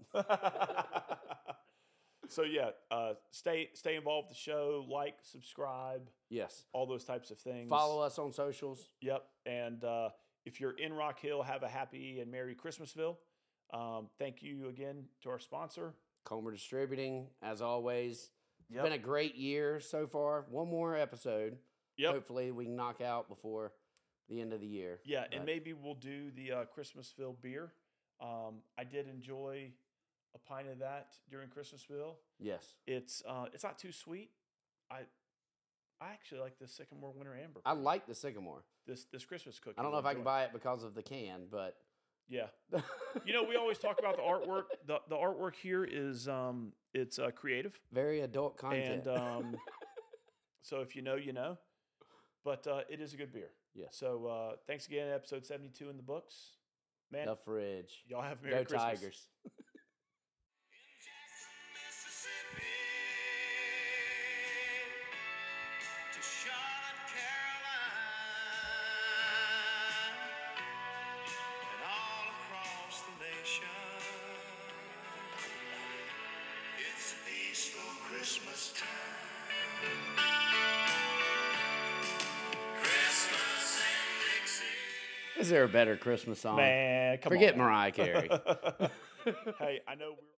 So yeah, uh, stay stay involved with the show, like, subscribe, Yes. all those types of things. Follow us on socials. Yep. And uh, if you're in Rock Hill, have a happy and Merry Christmasville. Um, thank you again to our sponsor. Comer Distributing, as always. It's Yep. been a great year so far. One more episode. Yep. Hopefully we can knock out before the end of the year. Yeah, But and maybe we'll do the uh, Christmasville beer. Um, I did enjoy a pint of that during Christmasville. Yes. It's uh, it's not too sweet. I I actually like the Sycamore Winter Amber. I like the Sycamore. this this Christmas cookie. I don't know if we're I can doing. buy it because of the can, but Yeah. You know, we always talk about the artwork. The the artwork here is um it's uh, creative, very adult content. and um, so if you know, you know. But uh, it is a good beer. Yes. So uh, thanks again, episode seventy-two in the books. Man, The fridge. y'all have a Merry Go Christmas. Tigers. To Charlotte, Carolina, and all across the nation. It's a peaceful Christmas time. Christmas in Dixie. Is there a better Christmas song? Man, come Forget on. Mariah Carey. Hey, I know we're.